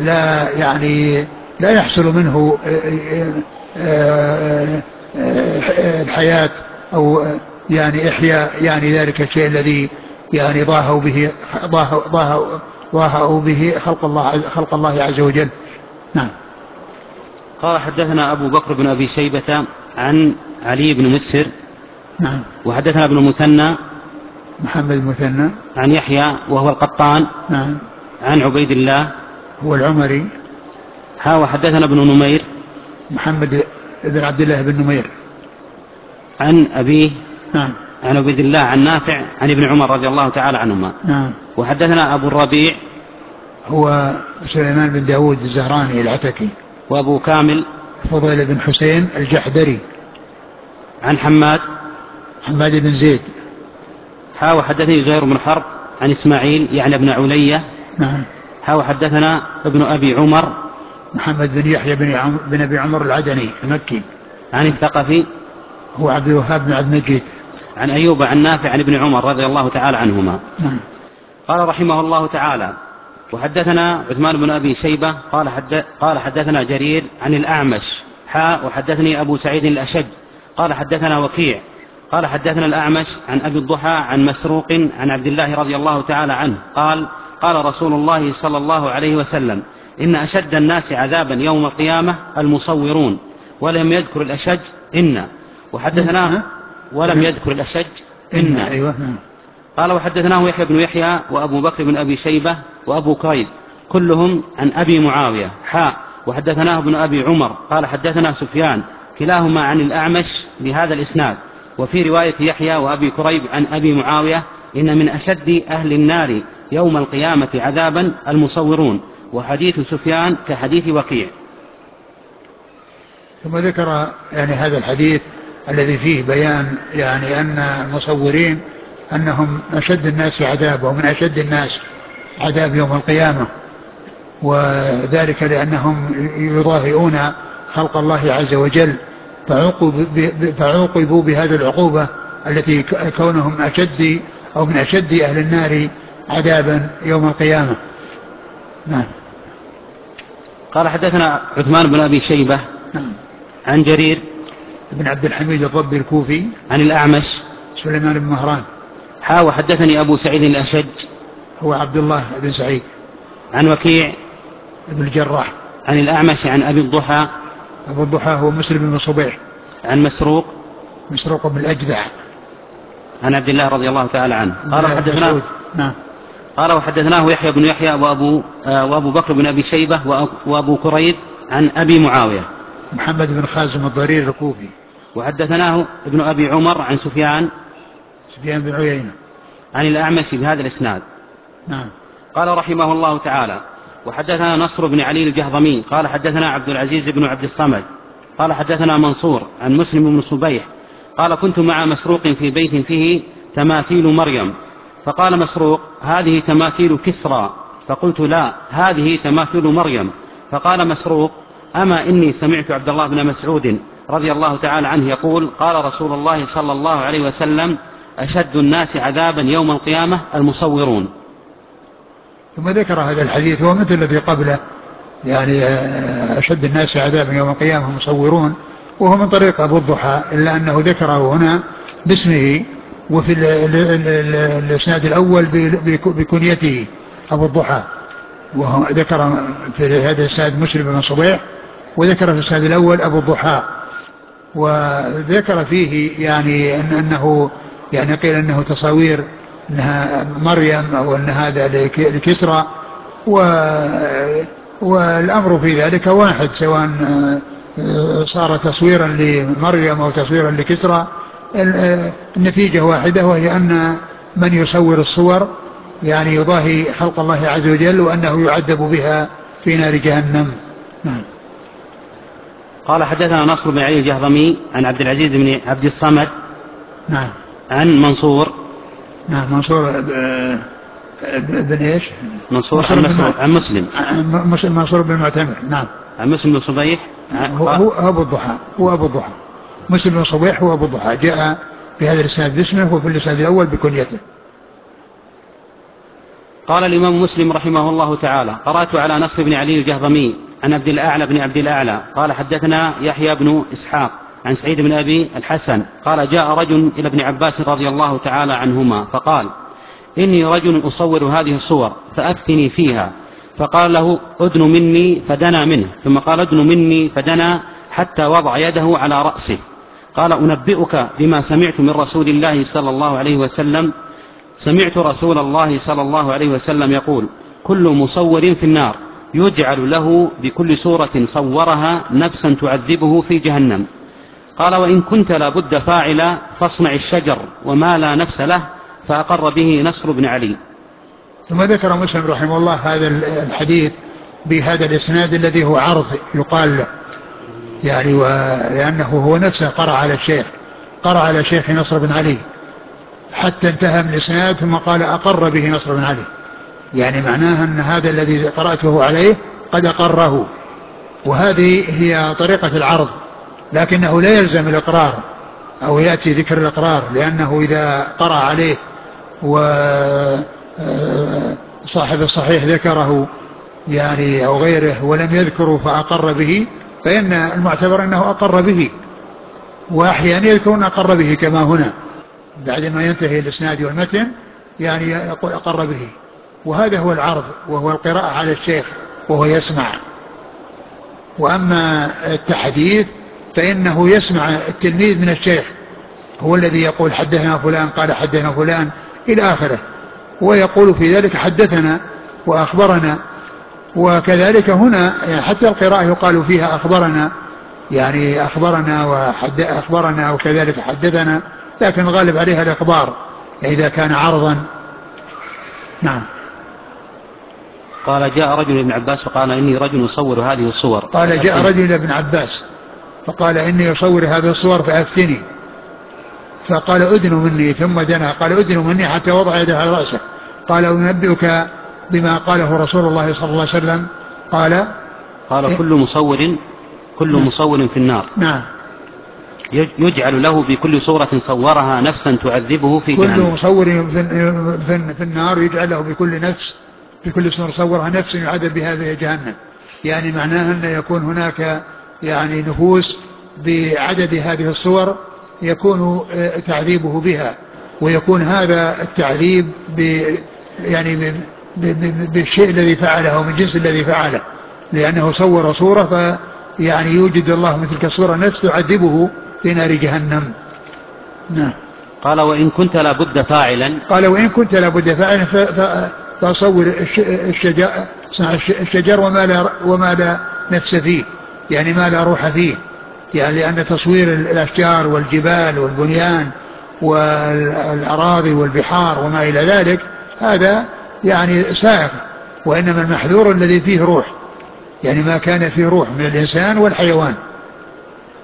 لا يحصل منه الحياة أو يعني إحياء يعني ذلك الشيء الذي يعني ضاهوا به خلق الله عز وجل. نعم. قال حدثنا أبو بكر بن أبي شيبة عن علي بن مسهر. نعم. وحدثنا ابن مثنى محمد المثنى عن يحيى وهو القطان. نعم. عن عبيد الله هو العمري. وحدثنا ابن نمير محمد بن عبد الله بن نمير عن أبيه. نعم. عن عبيد الله عن نافع عن ابن عمر رضي الله تعالى عنهما. نعم. وحدثنا أبو الربيع هو سليمان بن داود الزهراني العتكي. وأبو كامل فضيل بن حسين الجحدري. عن حماد بن زيد. وحدثني زهير بن حرب عن إسماعيل يعني ابن علية. نعم. وحدثنا ابن أبي عمر محمد بن يحيى بن أبي عمر العدني المكي. عن الثقفي هو عبد الوهاب بن عبد المجيد. عن أيوب عن نافع عن ابن عمر رضي الله تعالى عنهما. نعم. قال رحمه الله تعالى: وحدثنا عثمان بن أبي شيبة قال حدثنا جرير عن الأعمش وحدثني أبو سعيد الأشج قال حدثنا وكيع قال حدثنا الأعمش عن أبي الضحى عن مسروق عن عبد الله رضي الله تعالى عنه قال رسول الله صلى الله عليه وسلم: إن أشد الناس عذابا يوم القيامة المصورون. ولم يذكر الأشج إن. وحدثناه ولم يذكر الأشج إن. أيوة. قال وحدثناه يحيى بن يحيى وأبو بكر بن أبي شيبة وأبو كريب كلهم عن أبي معاوية وحدثناه ابن أبي عمر قال حدثنا سفيان كلاهما عن الأعمش بهذا الإسناد. وفي رواية يحيى وأبي كريب عن أبي معاوية: إن من أشد أهل النار يوم القيامة عذابا المصورون. وحديث سفيان كحديث وكيع. ثم ذكر يعني هذا الحديث الذي فيه بيان يعني أن المصورين أنهم أشد الناس عذابا ومن أشد الناس عذاب يوم القيامة، وذلك لأنهم يضاهئون خلق الله عز وجل، فعوقبوا بهذه العقوبة التي كونهم أشد أو من أشد أهل النار عذابا يوم القيامة. نعم. قال حدثنا عثمان بن أبي شيبة عن جرير بن عبد الحميد الضبي الكوفي عن الأعمش سليمان بن مهران. وحدثني أبو سعيد الأشج هو عبد الله بن سعيد عن وكيع بن الجراح عن الأعمش عن أبي الضحى. أبو الضحى هو مسلم بن صبيح عن مسروق بن الأجدع عن عبد الله رضي الله تعالى عنه قال حدثناه. نعم. قال وحدثناه يحيى بن يحيى وأبو بكر بن أبي شيبة وأبو كريب عن أبي معاوية محمد بن خازم الضرير الكوفي. وحدثناه ابن أبي عمر عن سفيان بن عيينة عن الأعمش بهذا الإسناد. نعم. قال رحمه الله تعالى: وحدثنا نصر بن علي الجهضمي قال حدثنا عبد العزيز بن عبد الصمد قال حدثنا منصور عن مسلم بن صبيح قال كنت مع مسروق في بيت فيه تماثيل مريم فقال مسروق: هذه تماثيل كسرى. فقلت: لا، هذه تماثيل مريم. فقال مسروق: أما إني سمعت عبد الله بن مسعود رضي الله تعالى عنه يقول: قال رسول الله صلى الله عليه وسلم: أشد الناس عذابا يوم القيامة المصورون. ثم ذكر هذا الحديث هو مثل الذي قبله، يعني أشد الناس عذابا يوم القيامة المصورون، وهو من طريق أبو الضحى، إلا أنه ذكره هنا باسمه، وفي الإسناد الأول بكنيته أبو الضحى، وهو ذكر في هذا الإسناد مسلم بن صبيح، وذكر في الإسناد الأول أبو الضحى، وذكر فيه يعني أنه يعني قيل أنه تصاوير أنها مريم أو أن هذا لكسرى، والأمر في ذلك واحد، سواء صار تصويرا لمريم أو تصويرا لكسرى، النتيجة واحدة، وهي أن من يصور الصور يعني يضاهي خلق الله عز وجل، وأنه يعذب بها في نار جهنم. قال: حدثنا نصر بن علي الجهضمي عن عبد العزيز بن عبد الصمد نعم عن منصور. نعم منصور بن ايش؟ منصور عن مسلم. منصور بن المعتمر. نعم. عن مسلم بن صبيح. هو أبو الضحى، هو أبو الضحى مسلم بن صبيح، هو أبو الضحى، جاء في هذا الإسناد باسمه وفي الإسناد الأول بكنيته. قال الإمام مسلم رحمه الله تعالى: قرأت على نصر بن علي الجهضمي عن عبد الأعلى بن عبد الأعلى قال: حدثنا يحيى بن إسحاق عن سعيد بن أبي الحسن قال: جاء رجل إلى ابن عباس رضي الله تعالى عنهما فقال: إني رجل أصور هذه الصور فأفتني فيها. فقال له: أدن مني، فدنا منه، ثم قال: أدن مني، فدنا حتى وضع يده على رأسه. قال: أنبئك بما سمعت من رسول الله صلى الله عليه وسلم. سمعت رسول الله صلى الله عليه وسلم يقول: كل مصور في النار، يجعل له بكل صورة صورها نفسا تعذبه في جهنم. قال: وإن كنت لابد فاعلا فاصنع الشجر وما لا نفس له. فأقر به نصر بن علي. ثم ذكر مسلم رحمه الله هذا الحديث بهذا الإسناد الذي هو عرض يقال له، يعني لأنه هو نفسه قرأ على شيخ نصر بن علي حتى انتهى من الإسناد، ثم قال: أقر به نصر بن علي، يعني معناه أن هذا الذي قرأته عليه قد أقره، وهذه هي طريقة العرض، لكنه لا يلزم الإقرار أو يأتي ذكر الإقرار، لأنه إذا قرأ عليه وصاحب الصحيح ذكره يعني أو غيره ولم يذكره فأقر به، فإن المعتبر أنه أقر به، وأحيانا يذكرون أقر به كما هنا بعد ما ينتهي الإسناد والمتن، يعني يقول أقر به. وهذا هو العرض، وهو القراءة على الشيخ وهو يسمع. وأما التحديث فإنه يسمع التلميذ من الشيخ، هو الذي يقول: حدثنا فلان قال حدثنا فلان إلى آخره، ويقول في ذلك: حدثنا وأخبرنا. وكذلك هنا يعني حتى القراءة يقال فيها أخبرنا، يعني أخبرنا وكذلك حدثنا، لكن الغالب عليها الإخبار إذا كان عرضا. نعم. قال: جاء رجل ابن عباس فقال: إني رجل أصور هذه الصور. قال: جاء رجل ابن عباس فقال: إني أصور هذه الصور فأفتني. فقال: أدن مني، ثم دنا، قال: أدن مني حتى وضع يده على رأسه. قال: أنبئك بما قاله رسول الله صلى الله عليه وسلم. قال: كل مصور في النار. نعم. يجعل له بكل صورة صورها نفسا تعذبه في جهنم. كل مصور في النار يجعل له بكل صورة صورها نفس يعذب بها في جهنم، يعني معناها أن يكون هناك يعني نفوس بعدد هذه الصور يكون تعذيبه بها، ويكون هذا التعذيب يعني بالشيء الذي فعله أو من جنس الذي فعله، لأنه صور صورة فيعني يوجد الله من تلك الصورة نفس تعذبه في نار جهنم. نعم. قال: وإن كنت لابد فاعلا. قال: وإن كنت لابد فاعلا فصور الشجر وما لا نفس فيه، يعني ما لا روح فيه، يعني لأن تصوير الأشجار والجبال والبنيان والأراضي والبحار وما إلى ذلك هذا يعني سائغ، وإنما المحذور الذي فيه روح، يعني ما كان فيه روح من الإنسان والحيوان.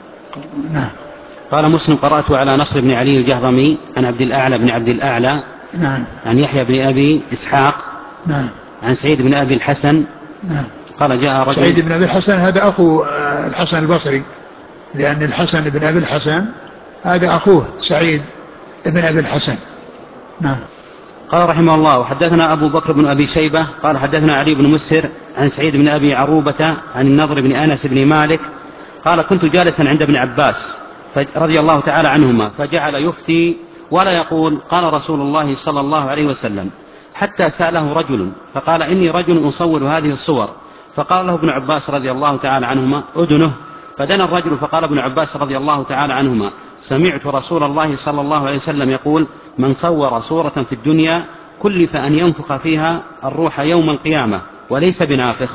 نعم. قال مسلم: قرأت على نصر بن علي الجهضمي عن عبد الأعلى بن عبد الأعلى نعم. عن يحيى بن أبي إسحاق. نعم. عن سعيد بن أبي الحسن. نعم. قال جاء رجل. سعيد بن أبي الحسن هذا أخو الحسن البصري، لأن الحسن بن أبي الحسن هذا أخوه سعيد بن أبي الحسن. نعم. قال رحمه الله: وحدثنا أبو بكر بن أبي شيبة قال حدثنا علي بن مسر عن سعيد بن أبي عروبة عن النضر بن أنس بن مالك قال: كنت جالسا عند ابن عباس رضي الله تعالى عنهما، فجعل يفتي ولا يقول قال رسول الله صلى الله عليه وسلم، حتى سأله رجل فقال: إني رجل أصور هذه الصور. فقال له ابن عباس رضي الله تعالى عنهما: أدنه. فدنا الرجل فقال ابن عباس رضي الله تعالى عنهما: سمعت رسول الله صلى الله عليه وسلم يقول: من صور صورة في الدنيا كلف أن ينفخ فيها الروح يوم القيامة وليس بنافخ.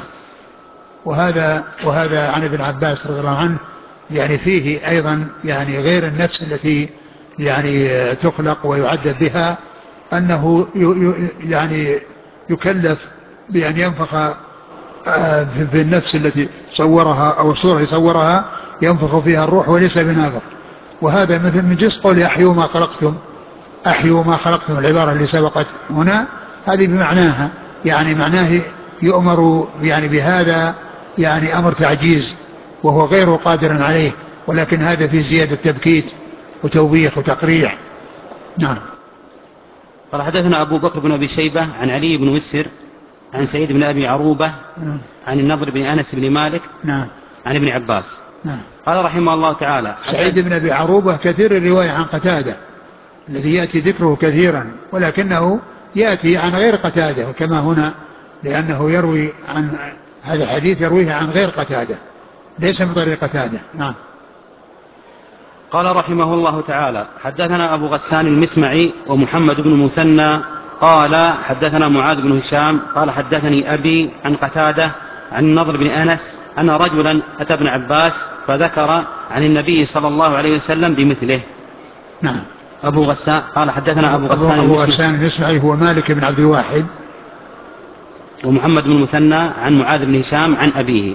وهذا عن ابن عباس رضي الله عنه، يعني فيه أيضا يعني غير النفس التي يعني تخلق ويعذب بها، أنه يعني يكلف بأن ينفخ في النفس التي صورها أو الصورة صورها ينفخ فيها الروح وليس بنافخ. وهذا مثل من جنس قول أحيوا ما خلقتم، أحيوا ما خلقتم، العبارة اللي سبقت هنا هذه بمعناها، يعني معناه يؤمر يعني بهذا، يعني أمر تعجيز وهو غير قادر عليه، ولكن هذا في زيادة تبكيت وتوبيخ وتقريع. نعم. قال حدثنا أبو بكر بن أبي شيبة عن علي بن مسر عن سعيد بن أبي عروبة عن النضر بن أنس بن مالك عن ابن عباس. قال رحمه الله تعالى: سعيد بن أبي عروبة كثير الرواية عن قتادة الذي يأتي ذكره كثيرا، ولكنه يأتي عن غير قتادة كما هنا، لأنه يروي عن هذا الحديث يرويه عن غير قتادة ليس من طريق قتادة. نعم. قال رحمه الله تعالى: حدثنا أبو غسان المسمعي ومحمد بن المثنى قال حدثنا معاذ بن هشام قال حدثني أبي عن قتادة عن النضر بن أنس أن رجلا أتى ابن عباس فذكر عن النبي صلى الله عليه وسلم بمثله. نعم. أبو غسان قال حدثنا أبو غسان المسمعي هو مالك بن عبد الواحد، ومحمد بن المثنى عن معاذ بن هشام عن أبيه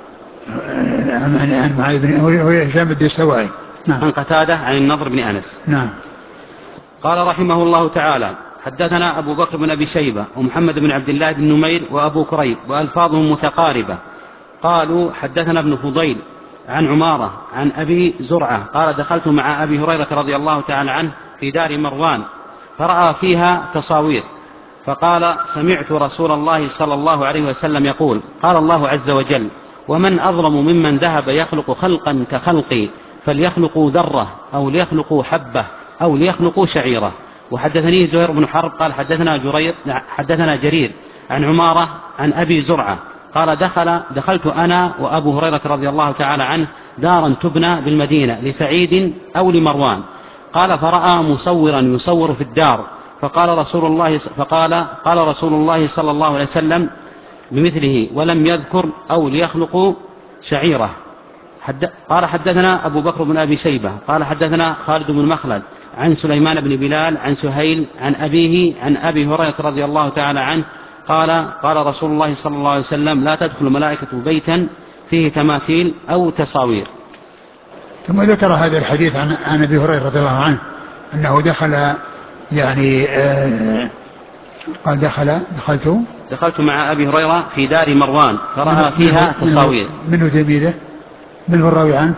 عن معاذ بن هو هشام الدستوائي. نعم. عن قتادة عن النضر بن أنس. نعم. قال رحمه الله تعالى: حدثنا أبو بكر بن أبي شيبة ومحمد بن عبد الله بن نمير وأبو كريب وألفاظهم متقاربة قالوا حدثنا ابن فضيل عن عمارة عن أبي زرعة قال: دخلت مع أبي هريرة رضي الله تعالى عنه في دار مروان فرأى فيها تصاوير فقال: سمعت رسول الله صلى الله عليه وسلم يقول: قال الله عز وجل: ومن أظلم ممن ذهب يخلق خلقا كخلقي فليخلقوا ذرة أو ليخلقوا حبة أو ليخلقوا شعيرة. وحدثني زهير بن حرب قال حدثنا جرير عن عمارة عن أبي زرعة قال: دخلت أنا وأبو هريرة رضي الله تعالى عنه دارا تبنى بالمدينة لسعيد أو لمروان قال: فرأى مصورا يصور في الدار قال رسول الله صلى الله عليه وسلم بمثله ولم يذكر أو ليخلقوا شعيرة. قال حدثنا أبو بكر بن أبي شيبة قال حدثنا خالد بن مخلد عن سليمان بن بلال عن سهيل عن أبيه عن أبي هريرة رضي الله تعالى عنه قال رسول الله صلى الله عليه وسلم: لا تدخل ملائكة بيتا فيه تماثيل أو تصاوير. ثم ذكر هذا الحديث عن أبي هريرة رضي الله عنه أنه دخل يعني قال دخلت مع أبي هريرة في دار مروان فرأى فيها تصاوير. منه تلميذه؟ منه الراوي عنه؟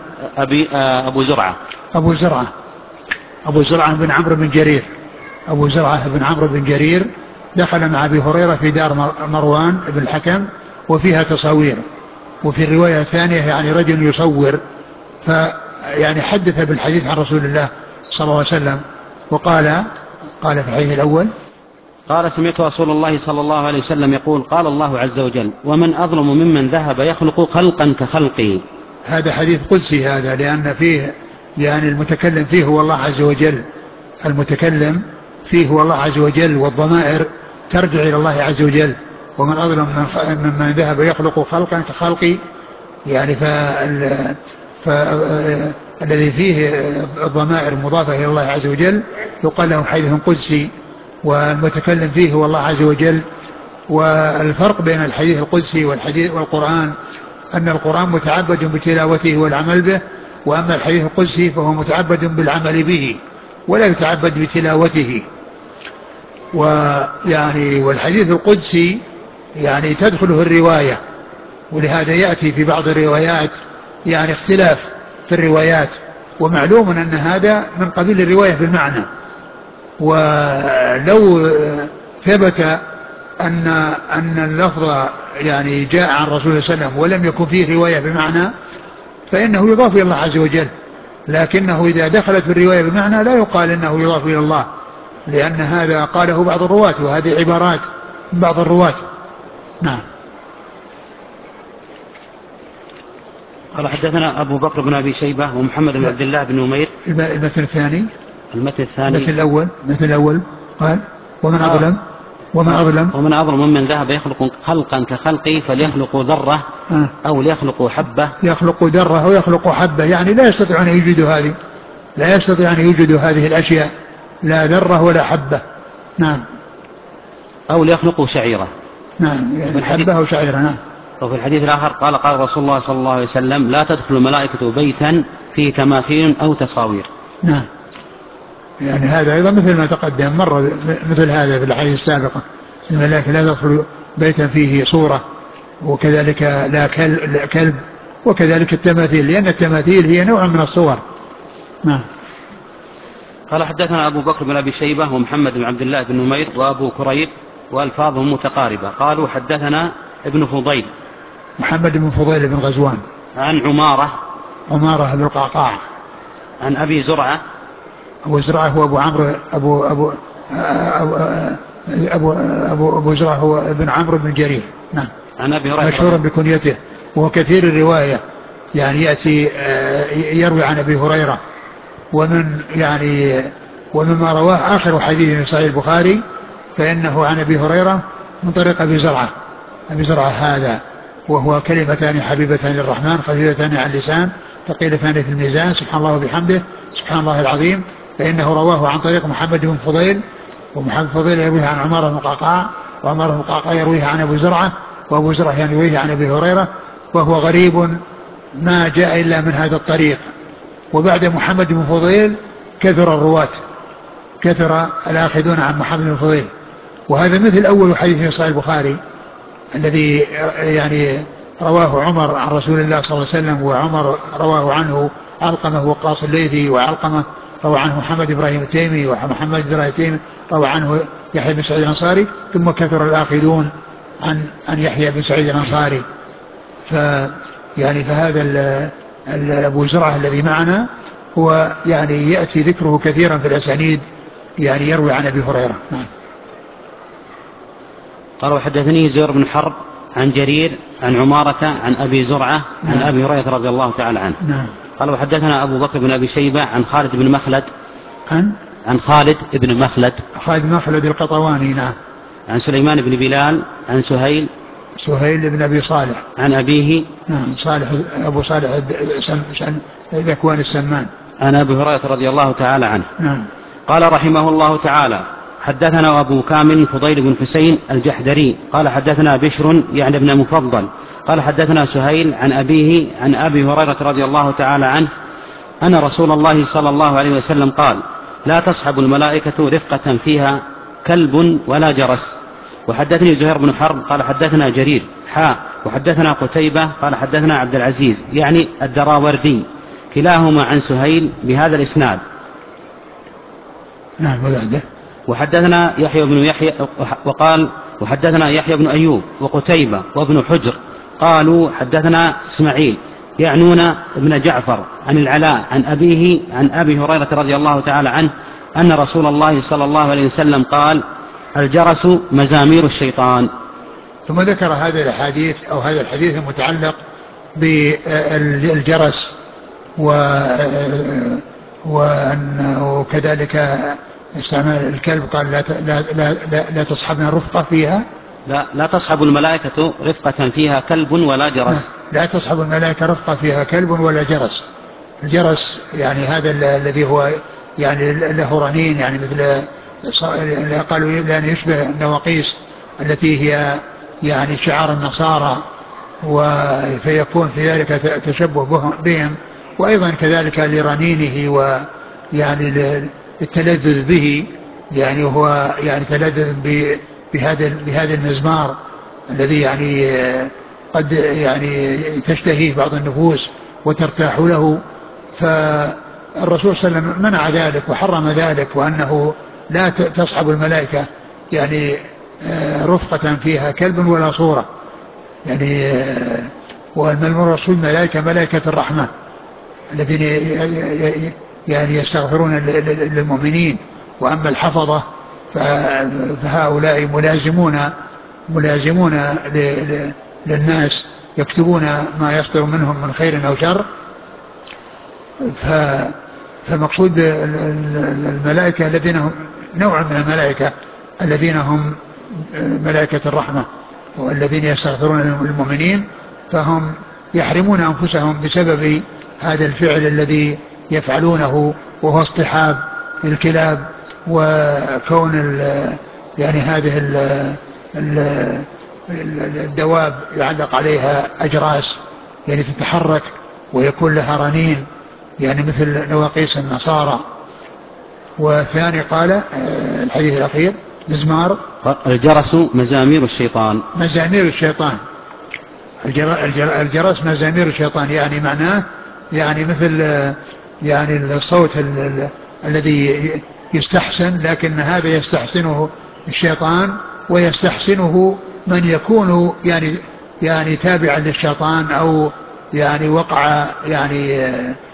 أبو زرعة بن عمرو بن جرير. أبو زرعة بن عمرو بن جرير دخل مع أبي هريرة في دار مروان بن الحكم وفيها تصاوير. وفي الرواية الثانية يعني رجل يصور، فيعني حدث بالحديث عن رسول الله صلى الله عليه وسلم وقال في الحديث الأول قال: سمعت رسول الله صلى الله عليه وسلم يقول: قال الله عز وجل: ومن أظلم ممن ذهب يخلق خلقا كخلقي. هذا حديث قدسي هذا، لأن فيه يعني المتكلم فيه هو الله عز وجل، المتكلم فيه هو الله عز وجل، والضمائر ترجع إلى الله عز وجل. ومن أظلم ممن ذهب يخلق خلقا كخلقي، يعني الذي فيه الضمائر مضافة إلى الله عز وجل يقال له حديث قدسي، والمتكلم فيه هو الله عز وجل. والفرق بين الحديث القدسي والقرآن أن القرآن متعبد بتلاوته والعمل به، وأما الحديث القدسي فهو متعبد بالعمل به ولا يتعبد بتلاوته. ويعني والحديث القدسي يعني تدخله الرواية، ولهذا يأتي في بعض الروايات يعني اختلاف في الروايات، ومعلوم أن هذا من قبيل الرواية بالمعنى. ولو ثبت أن اللفظ يعني جاء عن رسول الله صلى الله عليه وسلم ولم يكن فيه رواية بمعنى فإنه يضاف إلى الله عز وجل، لكنه إذا دخلت في الرواية بمعنى لا يقال إنه يضاف إلى الله، لأن هذا قاله بعض الرواة، وهذه عبارات من بعض الرواة. نعم. قال حدثنا أبو بكر بن أبي شيبة ومحمد بن عبد الله بن نمير. المتن الثاني، المتن الثاني، المتن الأول قال ومن أظلم ومن أظلم ممن ذهب يخلق خلقا كخلقي فليخلق ذرة أو ليخلق حبة. يخلق ذرة أو يخلق حبة، يعني لا يستطيع أن يوجدوا هذه الأشياء، لا ذرة ولا حبة. نعم. أو ليخلق شعيرة. نعم، يعني حبة أو شعيرة. نعم. وفي الحديث الآخر قال رسول الله صلى الله عليه وسلم لا تدخل الملائكة بيتا فيه تماثيل أو تصاوير. نعم. يعني هذا أيضا مثل ما تقدم مرة مثل هذا في الحديث السابقة، الملائكة لا تدخل بيتا فيه صورة، وكذلك لا كلب، وكذلك التماثيل، لأن التماثيل هي نوع من الصور. نعم. قال حدثنا أبو بكر بن أبي شيبة ومحمد بن عبد الله بن نمير وأبو كريب وألفاظهم متقاربة. قالوا حدثنا ابن فضيل محمد بن فضيل بن غزوان عن عمارة بن القعقاع عن أبي زرعة. أبو زرعة هو أبو عمرو أبو زرعة هو ابن عمرو بن جرير. نعم. عن أبي هريرة مشهور بكنيته، وهو كثير الرواية، يعني يأتي يروي عن أبي هريرة، ومما رواه آخر حديث في صحيح البخاري فإنه عن أبي هريرة من طريق أبي زرعة هذا، وهو كلمتان حبيبتان للرحمن خفيفتان على اللسان ثقيلتان في الميزان، سبحان الله وبحمده سبحان الله العظيم. فإنه رواه عن طريق محمد بن فضيل، ومحمد بن فضيل يرويه عن عمارة بن القعقاع، وعمارة بن القعقاع يرويه عن أبو زرعة، وأبو زرعة يرويه عن أبي هريرة، وهو غريب ما جاء إلا من هذا الطريق. وبعد محمد بن فضيل كثر الرواة، كثر الآخذون عن محمد بن فضيل، وهذا مثل أول حديث في صحيح البخاري الذي يعني رواه عمر عن رسول الله صلى الله عليه وسلم، وعمر رواه عنه علقمة وقاص الليثي، وعلقمة روى عنه محمد إبراهيم التيمي، ومحمد إبراهيم التيمي روى عنه يحيى بن سعيد الأنصاري، ثم كثر الآخذون عن يحيى بن سعيد الأنصاري. فهذا أبو زرعة الذي معنا هو يعني يأتي ذكره كثيرا في الأسانيد، يعني يروي عن أبي هريرة. نعم. قال وحدثني زهير بن حرب عن جرير عن عمارة عن أبي زرعة عن أبي هريرة رضي الله تعالى عنه. نعم. قال وحدثنا أبو بكر بن أبي شيبة عن خالد بن مخلد عن خالد مخلد القطواني. نعم. عن سليمان بن بلال عن سهيل بن أبي صالح عن أبيه. نعم. أبو صالح ذكوان السمان عن أبي هريرة رضي الله تعالى عنه. نعم. قال رحمه الله تعالى حدثنا أبو كامل فضيل بن حسين الجحدري قال حدثنا بشر يعني ابن مفضل قال حدثنا سهيل عن أبيه عن أبي هريرة رضي الله تعالى عنه أن رسول الله صلى الله عليه وسلم قال لا تصحب الملائكة رفقة فيها كلب ولا جرس. وحدثني زهير بن حرب قال حدثنا جرير وحدثنا قتيبة قال حدثنا عبد العزيز يعني الدراوردي كلاهما عن سهيل بهذا الإسناد. نعم. وحدثنا وحدثنا يحيى بن أيوب وقتيبة وابن حجر قالوا حدثنا إسماعيل يعنون ابن جعفر عن العلاء عن أبيه عن أبي هريرة رضي الله تعالى عنه أن رسول الله صلى الله عليه وسلم قال الجرس مزامير الشيطان. ثم ذكر هذا الحديث المتعلق بالجرس وكذلك استعمال الكلب، قال لا تصحبنا الرفقة فيها، لا تصحب الملائكة رفقة فيها كلب ولا جرس. لا تصحب الملائكة رفقة فيها كلب ولا جرس. الجرس يعني هذا الذي هو يعني له رنين، يعني مثل قالوا لأن يشبه النواقيس التي هي يعني شعار النصارى، فيكون في ذلك تشبه بهم، وأيضا كذلك لرنينه ويعني التلذذ به، يعني وهو يعني تلذذ بهذا المزمار الذي يعني قد يعني تشتهيه بعض النفوس وترتاح له. فالرسول صلى الله عليه وسلم منع ذلك وحرم ذلك، وأنه لا تصحب الملائكة يعني رفقة فيها كلب ولا صورة، يعني والرسول ملائكة الرحمة الذين يعني يستغفرون للمؤمنين. وأما الحفظة فهؤلاء ملازمون للناس، يكتبون ما يصدر منهم من خير أو شر. فمقصود الملائكة الذين هم نوع من الملائكة الذين هم ملائكة الرحمة والذين يستغفرون للمؤمنين، فهم يحرمون أنفسهم بسبب هذا الفعل الذي يفعلونه، وهو اصطحاب الكلاب، وكون يعني هذه الدواب يعلق عليها أجراس يعني تتحرك ويكون لها رنين يعني مثل نواقيس النصارى. والثاني قال الحديث الأخير مزمار الجرس مزامير الشيطان. مزامير الشيطان. الجرس مزامير الشيطان، يعني معناه يعني مثل يعني الصوت الذي يستحسن، لكن هذا يستحسنه الشيطان ويستحسنه من يكون يعني تابعا للشيطان أو يعني وقع يعني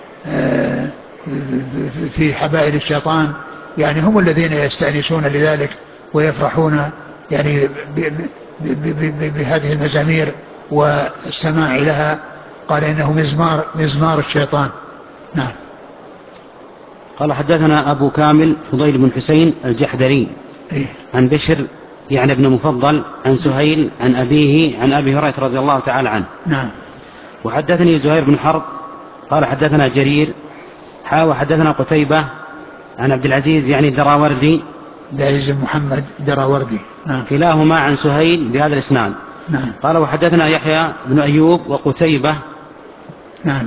في حبائل الشيطان، يعني هم الذين يستأنسون لذلك ويفرحون يعني بهذه المزامير والسماع لها. قال إنه مزمار الشيطان. نعم. قال حدثنا أبو كامل فضيل بن حسين الجحدري عن بشر يعني ابن مفضل عن سهيل عن أبيه عن أبي هريرة رضي الله تعالى عنه. نعم. وحدثني زهير بن حرب قال حدثنا جرير وحدثنا قتيبة عن عبد العزيز يعني الدراوردي عزيز محمد الدراوردي. نعم. كلاهما عن سهيل بهذا الإسناد. نعم. قال وحدثنا يحيى بن أيوب وقتيبة. نعم.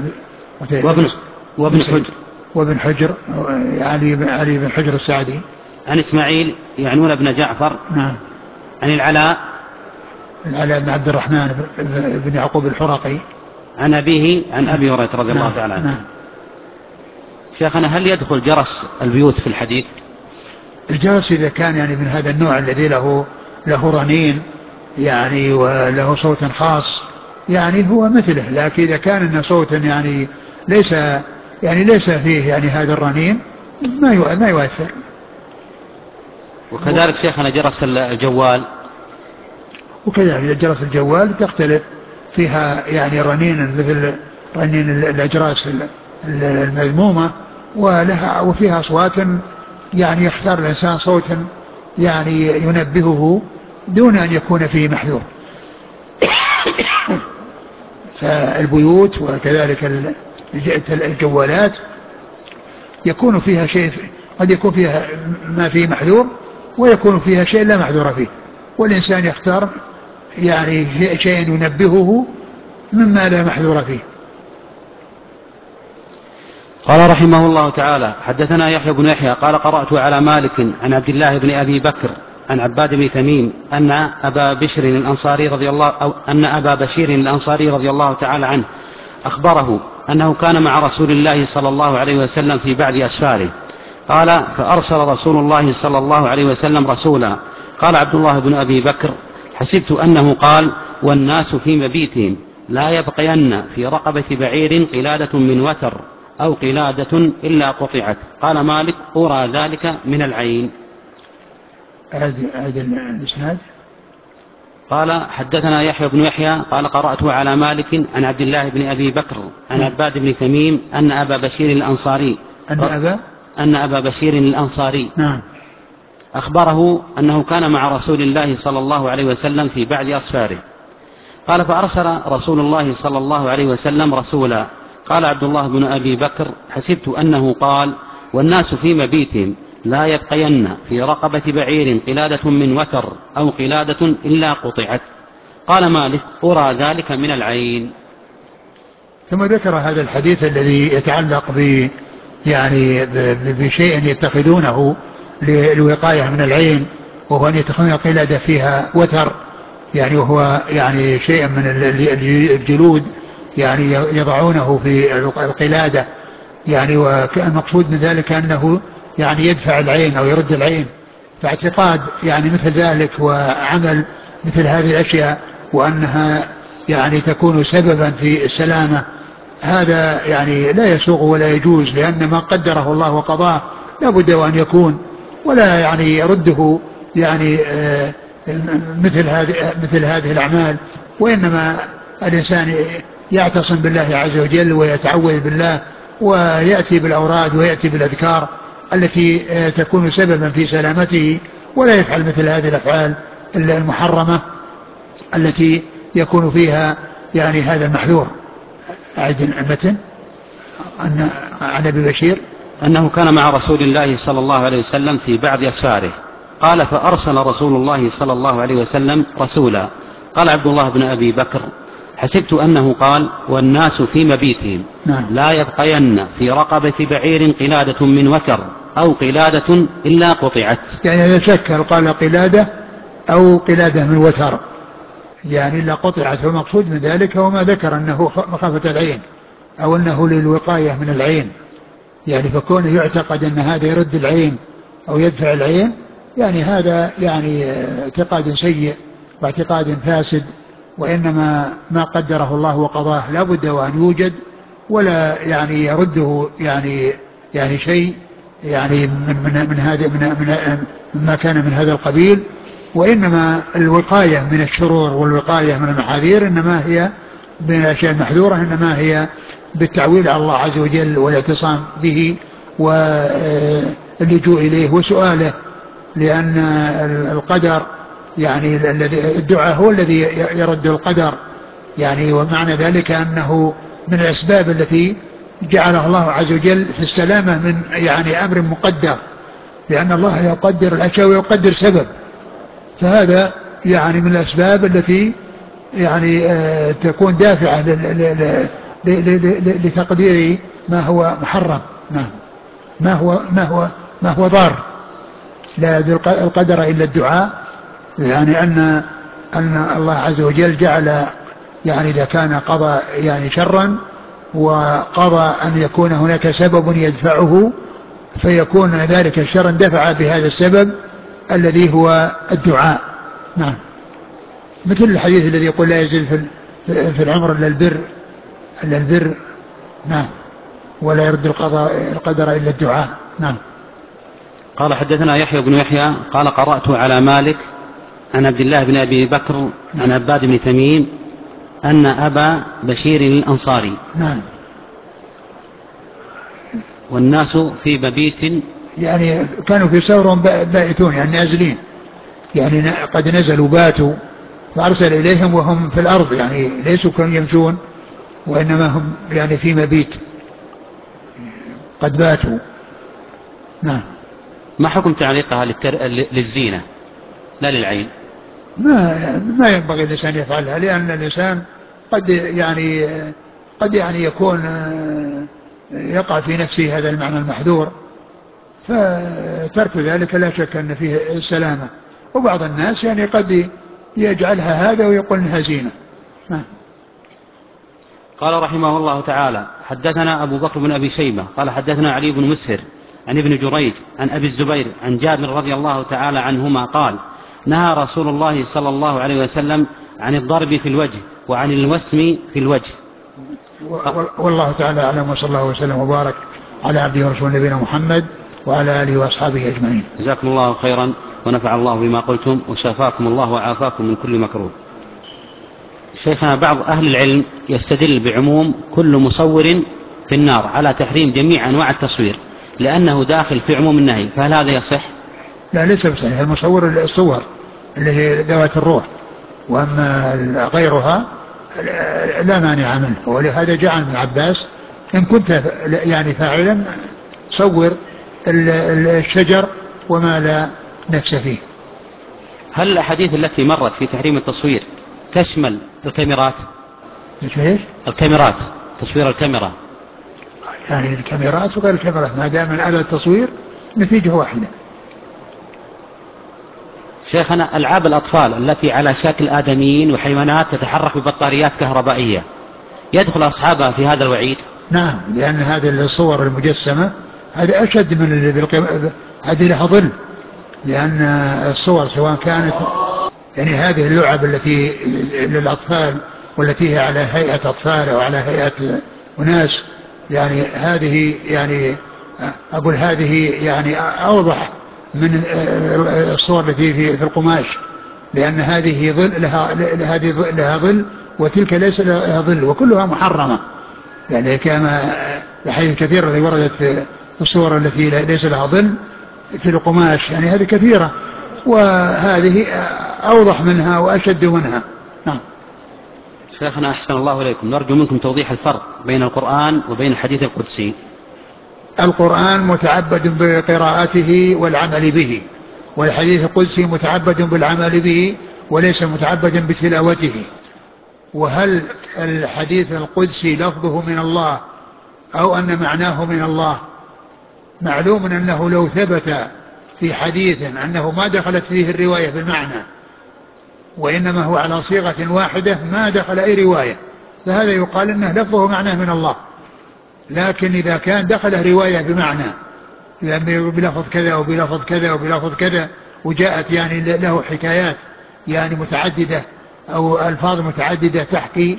وابن حجر علي بن حجر السعدي عن إسماعيل يعنون بن جعفر. نعم. عن العلاء بن عبد الرحمن بن يعقوب الحرقي عن أبيه عن أبي هريرة رضي الله تعالى عنه. نعم. شيخنا هل يدخل جرس البيوت في الحديث؟ الجرس إذا كان يعني من هذا النوع الذي له رنين يعني وله صوت خاص يعني هو مثله، لكن إذا كان إنه صوت يعني ليس فيه يعني هذا الرنين ما يؤثر. وكذلك شيخنا جرس الجوال. وكذلك جرس الجوال تختلف فيها يعني رنين مثل رنين الأجراس المذمومة، وفيها أصوات يعني يختار الإنسان صوتا يعني ينبهه دون أن يكون فيه محذور. فالبيوت وكذلك الجوالات يكون فيها شيء، قد يكون فيها ما فيه محذور ويكون فيها شيء لا محذور فيه، والإنسان يختار يعني شيء ينبهه مما لا محذور فيه. قال رحمه الله تعالى حدثنا يحيى بن يحيى قال قرأت على مالك عن عبد الله بن أبي بكر عن عباد بن تميم أن أبا بشير الأنصاري رضي الله تعالى عنه أخبره أنه كان مع رسول الله صلى الله عليه وسلم في بعض أسفاره. قال فأرسل رسول الله صلى الله عليه وسلم رسولا. قال عبد الله بن أبي بكر حسبت أنه قال والناس في مبيتهم لا يبقين في رقبة بعير قلادة من وتر أو قلادة إلا قطعت. قال مالك أرى ذلك من العين. هذا الإسناد. قال حدثنا يحيى بن يحيى قال قرأت على مالك عن عبد الله بن أبي بكر عن عباد بن تميم أن أبا بشير الأنصاري أخبره أنه كان مع رسول الله صلى الله عليه وسلم في بعض أسفاره. قال فأرسل رسول الله صلى الله عليه وسلم رسولا. قال عبد الله بن أبي بكر حسبت أنه قال والناس في مبيتهم لا يبقين في رقبة بعير قلادة من وتر أو قلادة إلا قطعت. قال مالك أرى ذلك من العين. ثم ذكر هذا الحديث الذي يتعلق يعني بشيء يتخذونه للوقاية من العين، وهو أن يتخذون القلادة فيها وتر، يعني وهو يعني شيء من الجلود يعني يضعونه في القلادة، يعني والمقصود من ذلك أنه يعني يدفع العين أو يرد العين. فاعتقاد يعني مثل ذلك وعمل مثل هذه الأشياء وأنها يعني تكون سببا في السلامة، هذا يعني لا يسوغ ولا يجوز، لأن ما قدره الله وقضاه لا بد وأن يكون، ولا يعني يرده يعني مثل هذه الأعمال. وإنما الإنسان يعتصم بالله عز وجل ويتعوذ بالله ويأتي بالأوراد ويأتي بالأذكار التي تكون سببا في سلامته، ولا يفعل مثل هذه الأفعال المحرمة التي يكون فيها يعني هذا المحذور. أعد المتن. عن أبي بشير أنه كان مع رسول الله صلى الله عليه وسلم في بعض أسفاره، قال فأرسل رسول الله صلى الله عليه وسلم رسولا. قال عبد الله بن أبي بكر حسبت أنه قال والناس في مبيتهم لا يبقين في رقبة بعير قلادة من وتر أو قلادة إلا قطعت. يعني إذا شكل قال قلادة أو قلادة من وتر يعني إلا قطعت، فالمقصود من ذلك هو ما ذكر أنه مخافة العين أو أنه للوقاية من العين، يعني فكونه يعتقد أن هذا يرد العين أو يدفع العين، يعني هذا يعني اعتقاد سيء واعتقاد فاسد. وإنما ما قدره الله وقضاه لا بد وأن يوجد، ولا يعني يرده يعني شيء يعني من هذا مما كان من هذا القبيل. وإنما الوقاية من الشرور والوقاية من المحاذير إنما هي من الأشياء المحذورة، إنما هي بالتعويل على الله عز وجل والاعتصام به واللجوء إليه وسؤاله، لأن القدر يعني الدعاء هو الذي يرد القدر، يعني ومعنى ذلك أنه من الأسباب التي جعلها الله عز وجل في السلامة من يعني أمر مقدر، لأن الله يقدر الأشياء ويقدر سبب، فهذا يعني من الأسباب التي يعني تكون دافعة لتقدير ما هو محرم، ما هو ضار. لا القدر إلا الدعاء، يعني أن الله عز وجل جعل يعني إذا كان قضى يعني شرا وقضى أن يكون هناك سبب يدفعه، فيكون ذلك الشر اندفع بهذا السبب الذي هو الدعاء. نعم، مثل الحديث الذي يقول لا يزيد في العمر إلا البر. نعم، ولا يرد القدر إلا الدعاء. نعم. قال حدثنا يحيى بن يحيى قال قرأت على مالك عن عبد الله بن أبي بكر عن عباد بن تميم أن أبا بشير الأنصاري والناس في مبيت، يعني كانوا في سور بائتون يعني نازلين، يعني قد نزلوا باتوا، فأرسل إليهم وهم في الأرض يعني ليسوا كانوا يمشون، وإنما هم يعني في مبيت قد باتوا. نعم. ما حكم تعليقها للزينة لا للعين؟ ما ينبغي الإنسان يفعلها، لأن الإنسان قد يعني يكون يقع في نفسه هذا المعنى المحذور، فترك ذلك لا شك أن فيه السلامة. وبعض الناس يعني قد يجعلها هذا ويقول انها زينة. قال رحمه الله تعالى حدثنا أبو بكر بن أبي شيبة قال حدثنا علي بن مسهر عن ابن جريج عن أبي الزبير عن جابر رضي الله تعالى عنهما قال نهى رسول الله صلى الله عليه وسلم عن الضرب في الوجه وعن الوسم في الوجه. والله تعالى أعلم، وصلى الله وسلم وبارك على عبده ورسوله نبينا محمد وعلى آله وأصحابه أجمعين. جزاكم الله خيرا ونفع الله بما قلتم وشافاكم الله وعافاكم من كل مكروه. شيخنا، بعض أهل العلم يستدل بعموم كل مصور في النار على تحريم جميع أنواع التصوير لأنه داخل في عموم النهي، فهل هذا يصح؟ لا، ليس بصحيح. المصور الصور اللي هي ذوات الروح، وأما غيرها لا مانع منه. ولهذا جاء عن ابن عباس إن كنت يعني فاعلا صور الشجر وما لا نفس فيه. هل الأحاديث التي مرت في تحريم التصوير تشمل الكاميرات؟ الكاميرات، تصوير الكاميرا، يعني الكاميرات وغير الكاميرات ما دام على التصوير نتيجة واحدة. شيخنا، ألعاب الأطفال التي على شكل آدميين وحيوانات تتحرك ببطاريات كهربائية يدخل أصحابها في هذا الوعيد؟ نعم، لأن هذه الصور المجسمة هذه أشد من هذه لها ظل، لأن الصور سواء كانت يعني هذه اللعب التي للأطفال والتي هي على هيئة أطفال أو على هيئة أناس، يعني هذه يعني أقول هذه يعني أوضح من الصور التي في القماش، لأن هذه ظل لها ظل وتلك ليس لها ظل، وكلها محرمة، يعني كما الحديث كثيرة التي وردت في الصور التي ليس لها ظل في القماش، يعني هذه كثيرة، وهذه أوضح منها وأشد منها. نعم. شيخنا أحسن الله إليكم، نرجو منكم توضيح الفرق بين القرآن وبين الحديث القدسي. القرآن متعبد بقراءته والعمل به، والحديث القدسي متعبد بالعمل به وليس متعبدا بتلاوته. وهل الحديث القدسي لفظه من الله أو أن معناه من الله؟ معلوم أنه لو ثبت في حديث أنه ما دخلت فيه الرواية بالمعنى وإنما هو على صيغة واحدة ما دخل أي رواية، فهذا يقال أنه لفظه معناه من الله. لكن إذا كان دخل رواية بمعنى بلفظ كذا وبلفظ كذا وبلفظ كذا، وجاءت يعني له حكايات يعني متعددة أو ألفاظ متعددة تحكي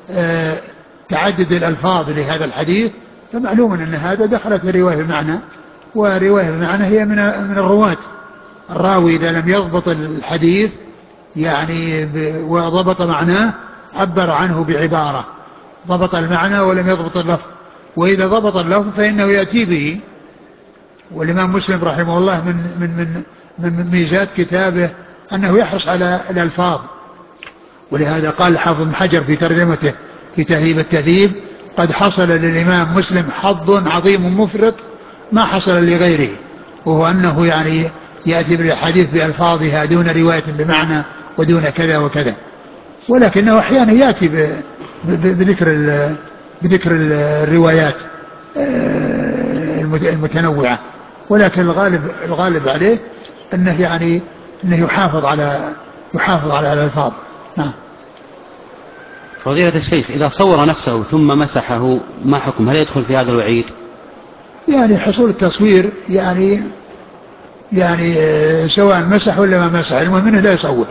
تعدد الألفاظ لهذا الحديث، فمعلوم أن هذا دخلت الرواية بمعنى، ورواية بمعنى هي من الرواة. الراوي إذا لم يضبط الحديث يعني وضبط معناه عبر عنه بعبارة، ضبط المعنى ولم يضبط اللفظ، وإذا ضبط اللفظ فإنه يأتي به. والإمام مسلم رحمه الله من ميزات كتابه أنه يحرص على الألفاظ، ولهذا قال الحافظ ابن حجر في ترجمته في تهذيب التهذيب: قد حصل للإمام مسلم حظ عظيم مفرط ما حصل لغيره، وهو أنه يعني يأتي بالحديث بألفاظها دون رواية بمعنى ودون كذا وكذا، ولكنه أحيانا يأتي بذكر الروايات المتنوعة، ولكن الغالب عليه أنه يعني أنه يحافظ على الألفاظ. نعم. فضيلة الشيخ، إذا صور نفسه ثم مسحه ما حكم؟ هل يدخل في هذا الوعيد؟ يعني حصول التصوير يعني سواء مسح ولا ما مسح، المهم انه لا يصور.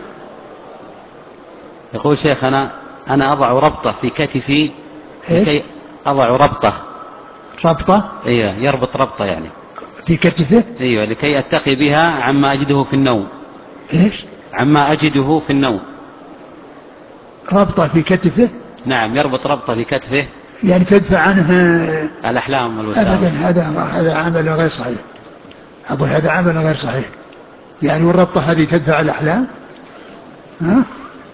يقول شيخ أنا أضع ربطة في كتفي لكي أضع ربطة أيوة، يربط ربطة يعني في كتفه، أيوة، لكي أتقي بها عما أجده في النوم. ايش؟ عما أجده في النوم. ربطة في كتفه؟ نعم، يربط ربطة في كتفه يعني تدفع عنها الأحلام والوساوس. أبدا، هذا عمل غير صحيح. أقول هذا عمل غير صحيح، يعني والربطة هذه تدفع الأحلام؟ ها؟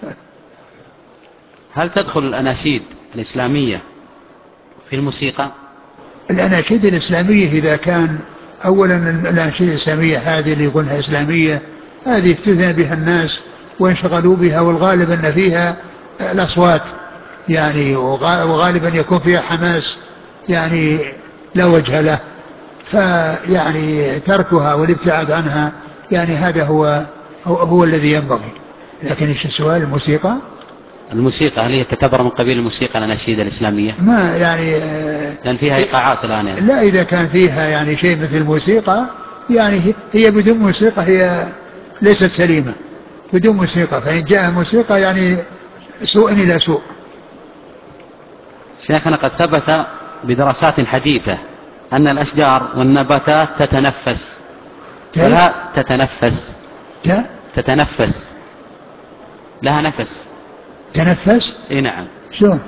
هل تدخل الأناشيد الإسلامية في الموسيقى؟ الأناشيد الإسلامية إذا كان أولا الأناشيد الإسلامية هذه اللي يقولها إسلامية هذه استثنى بها الناس وانشغلوا بها، والغالب أن فيها الأصوات يعني، وغالبا يكون فيها حماس يعني لا وجه له، فيعني تركها والابتعاد عنها يعني هذا هو الذي ينبغي. لكن ايش السؤال؟ الموسيقى هل هي تعتبر من قبيل الموسيقى الأناشيد الإسلامية؟ ما يعني لأن فيها إيقاعات الآن يعني. لا، إذا كان فيها يعني شيء مثل الموسيقى يعني هي بدون موسيقى هي ليست سليمة بدون موسيقى، فإن جاء موسيقى يعني سوء إلى سوء. شيخنا، قد ثبت بدراسات حديثة أن الأشجار والنباتات تتنفس. فلا تتنفس لها نفس. تنفس؟ اي نعم. شلون؟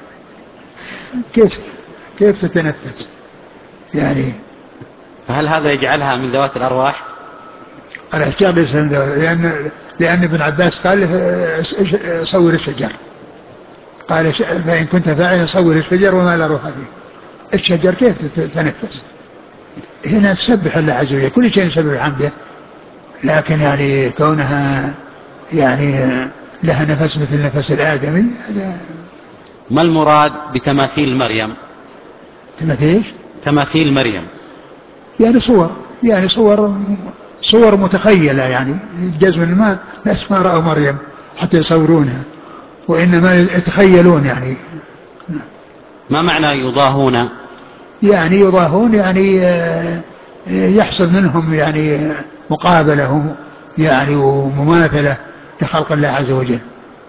كيف تتنفس يعني؟ فهل هذا يجعلها من ذوات الأرواح؟ الأشجار ليس من ذوات، لأن ابن عباس قال صور الشجر، قال فإن كنت فاعلا صور الشجر وما لا روح فيه. الشجر كيف تتنفس؟ هنا تسبح الله عز وجل، كل شيء يسبح بحمده، لكن يعني كونها يعني لها نفس مثل نفس الآدمي هذا. ما المراد بتماثيل مريم؟ تماثيل؟ تماثيل مريم يعني صور صور متخيلة يعني، جزء من ما ناس ما رأوا مريم حتى يصورونها، وإنما يتخيلون يعني. ما معنى يضاهون؟ يعني يضاهون يعني يحصل منهم يعني مقابلة يعني ومماثلة لخلق الله عز وجل.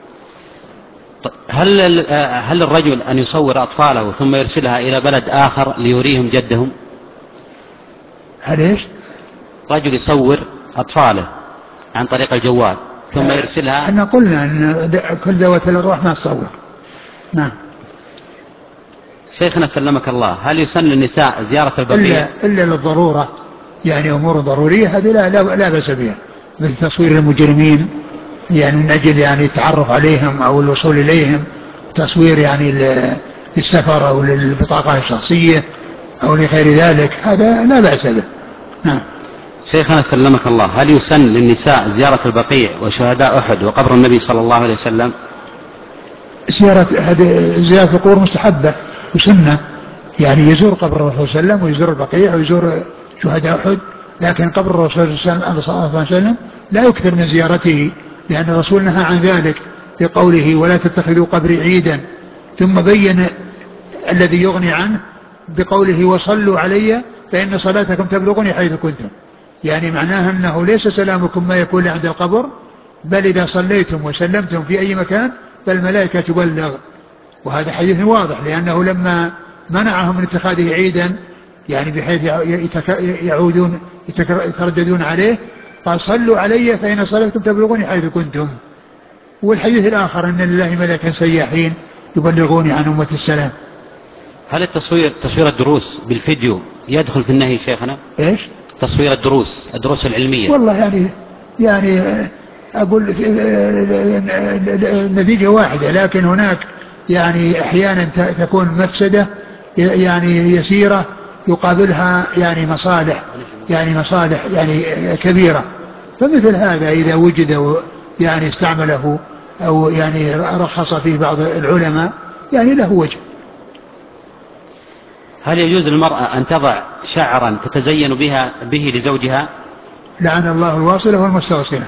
هل الرجل أن يصور أطفاله ثم يرسلها إلى بلد آخر ليريهم جدهم؟ هل إيش؟ رجل يصور أطفاله عن طريق الجوال ثم يرسلها. احنا قلنا أن كل ذوات الأرواح ما تصور. نعم. شيخنا سلمك الله، هل يسن للنساء زيارة البقيع؟ إلا للضرورة، يعني أمور ضرورية هذه لا بأس بها، مثل تصوير المجرمين يعني من أجل يعني التعرف عليهم أو الوصول إليهم، تصوير يعني للسفر أو للبطاقة الشخصية أو لغير ذلك، هذا لا بأس به. نعم. شيخنا سلمك الله، هل يسن للنساء زيارة البقيع وشهداء أحد وقبر النبي صلى الله عليه وسلم؟ زيارة القبور مستحبة وسنة، يعني يزور قبر الرسول صلى الله عليه وسلم ويزور البقيع ويزور شهداء أحد، لكن قبر الرسول صلى الله عليه وسلم لا يكثر من زيارته، لأن الرسول نهى عن ذلك بقوله ولا تتخذوا قبري عيدا، ثم بين الذي يغني عنه بقوله وصلوا علي فإن صلاتكم تبلغني حيث كنتم، يعني معناها أنه ليس سلامكم ما يكون عند القبر، بل إذا صليتم وسلمتم في أي مكان فالملائكة تبلغ. وهذا حديث واضح، لأنه لما منعهم من اتخاذه عيدا يعني بحيث يعودون يترددون عليه، قال صلوا علي فإن صلاتكم تبلغوني حيث كنتم. والحديث الآخر أن لله ملائكة سياحين يبلغوني عن أمة السلام. هل تصوير الدروس بالفيديو يدخل في النهي شيخنا؟ إيش؟ تصوير الدروس العلمية. والله يعني أقول النتيجة واحدة، لكن هناك يعني أحيانا تكون مفسدة يعني يسيرة يقابلها يعني مصالح يعني كبيرة، فمثل هذا إذا وجد يعني استعمله أو يعني رخص فيه بعض العلماء يعني له وجه. هل يجوز للمرأة أن تضع شعرا تتزين به لزوجها؟ لعن الله الواصلة والمستوصلة.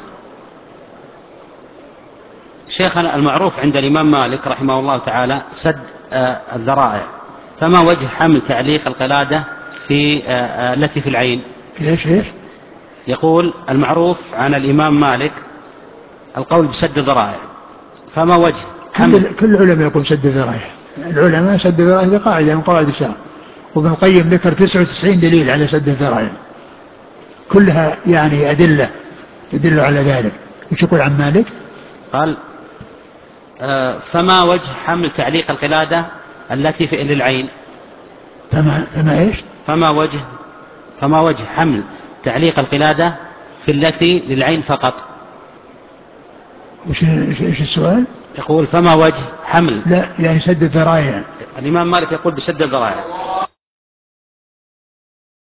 شيخنا، المعروف عند الإمام مالك رحمه الله تعالى سد الذرائع، فما وجه حمل تعليق القلادة في التي في العين؟ ايش؟ يقول المعروف عن الإمام مالك القول بسد الذرائع، فما وجه حمل؟ كل العلماء يقول سد الذرائع، العلماء سد الذرائع قاعدة من قواعد الشرع، وابن القيم ذكر 99 دليل على سد الذرائع كلها يعني أدلة تدل على ذلك. وش يقول عن مالك؟ قال فما وجه حمل تعليق القلادة التي في للعين؟ فما ايش؟ فما وجه حمل تعليق القلادة في التي للعين فقط؟ ايش السؤال؟ يقول فما وجه حمل. لا يعني سد الذرائع. الإمام مالك يقول بسد الذرائع.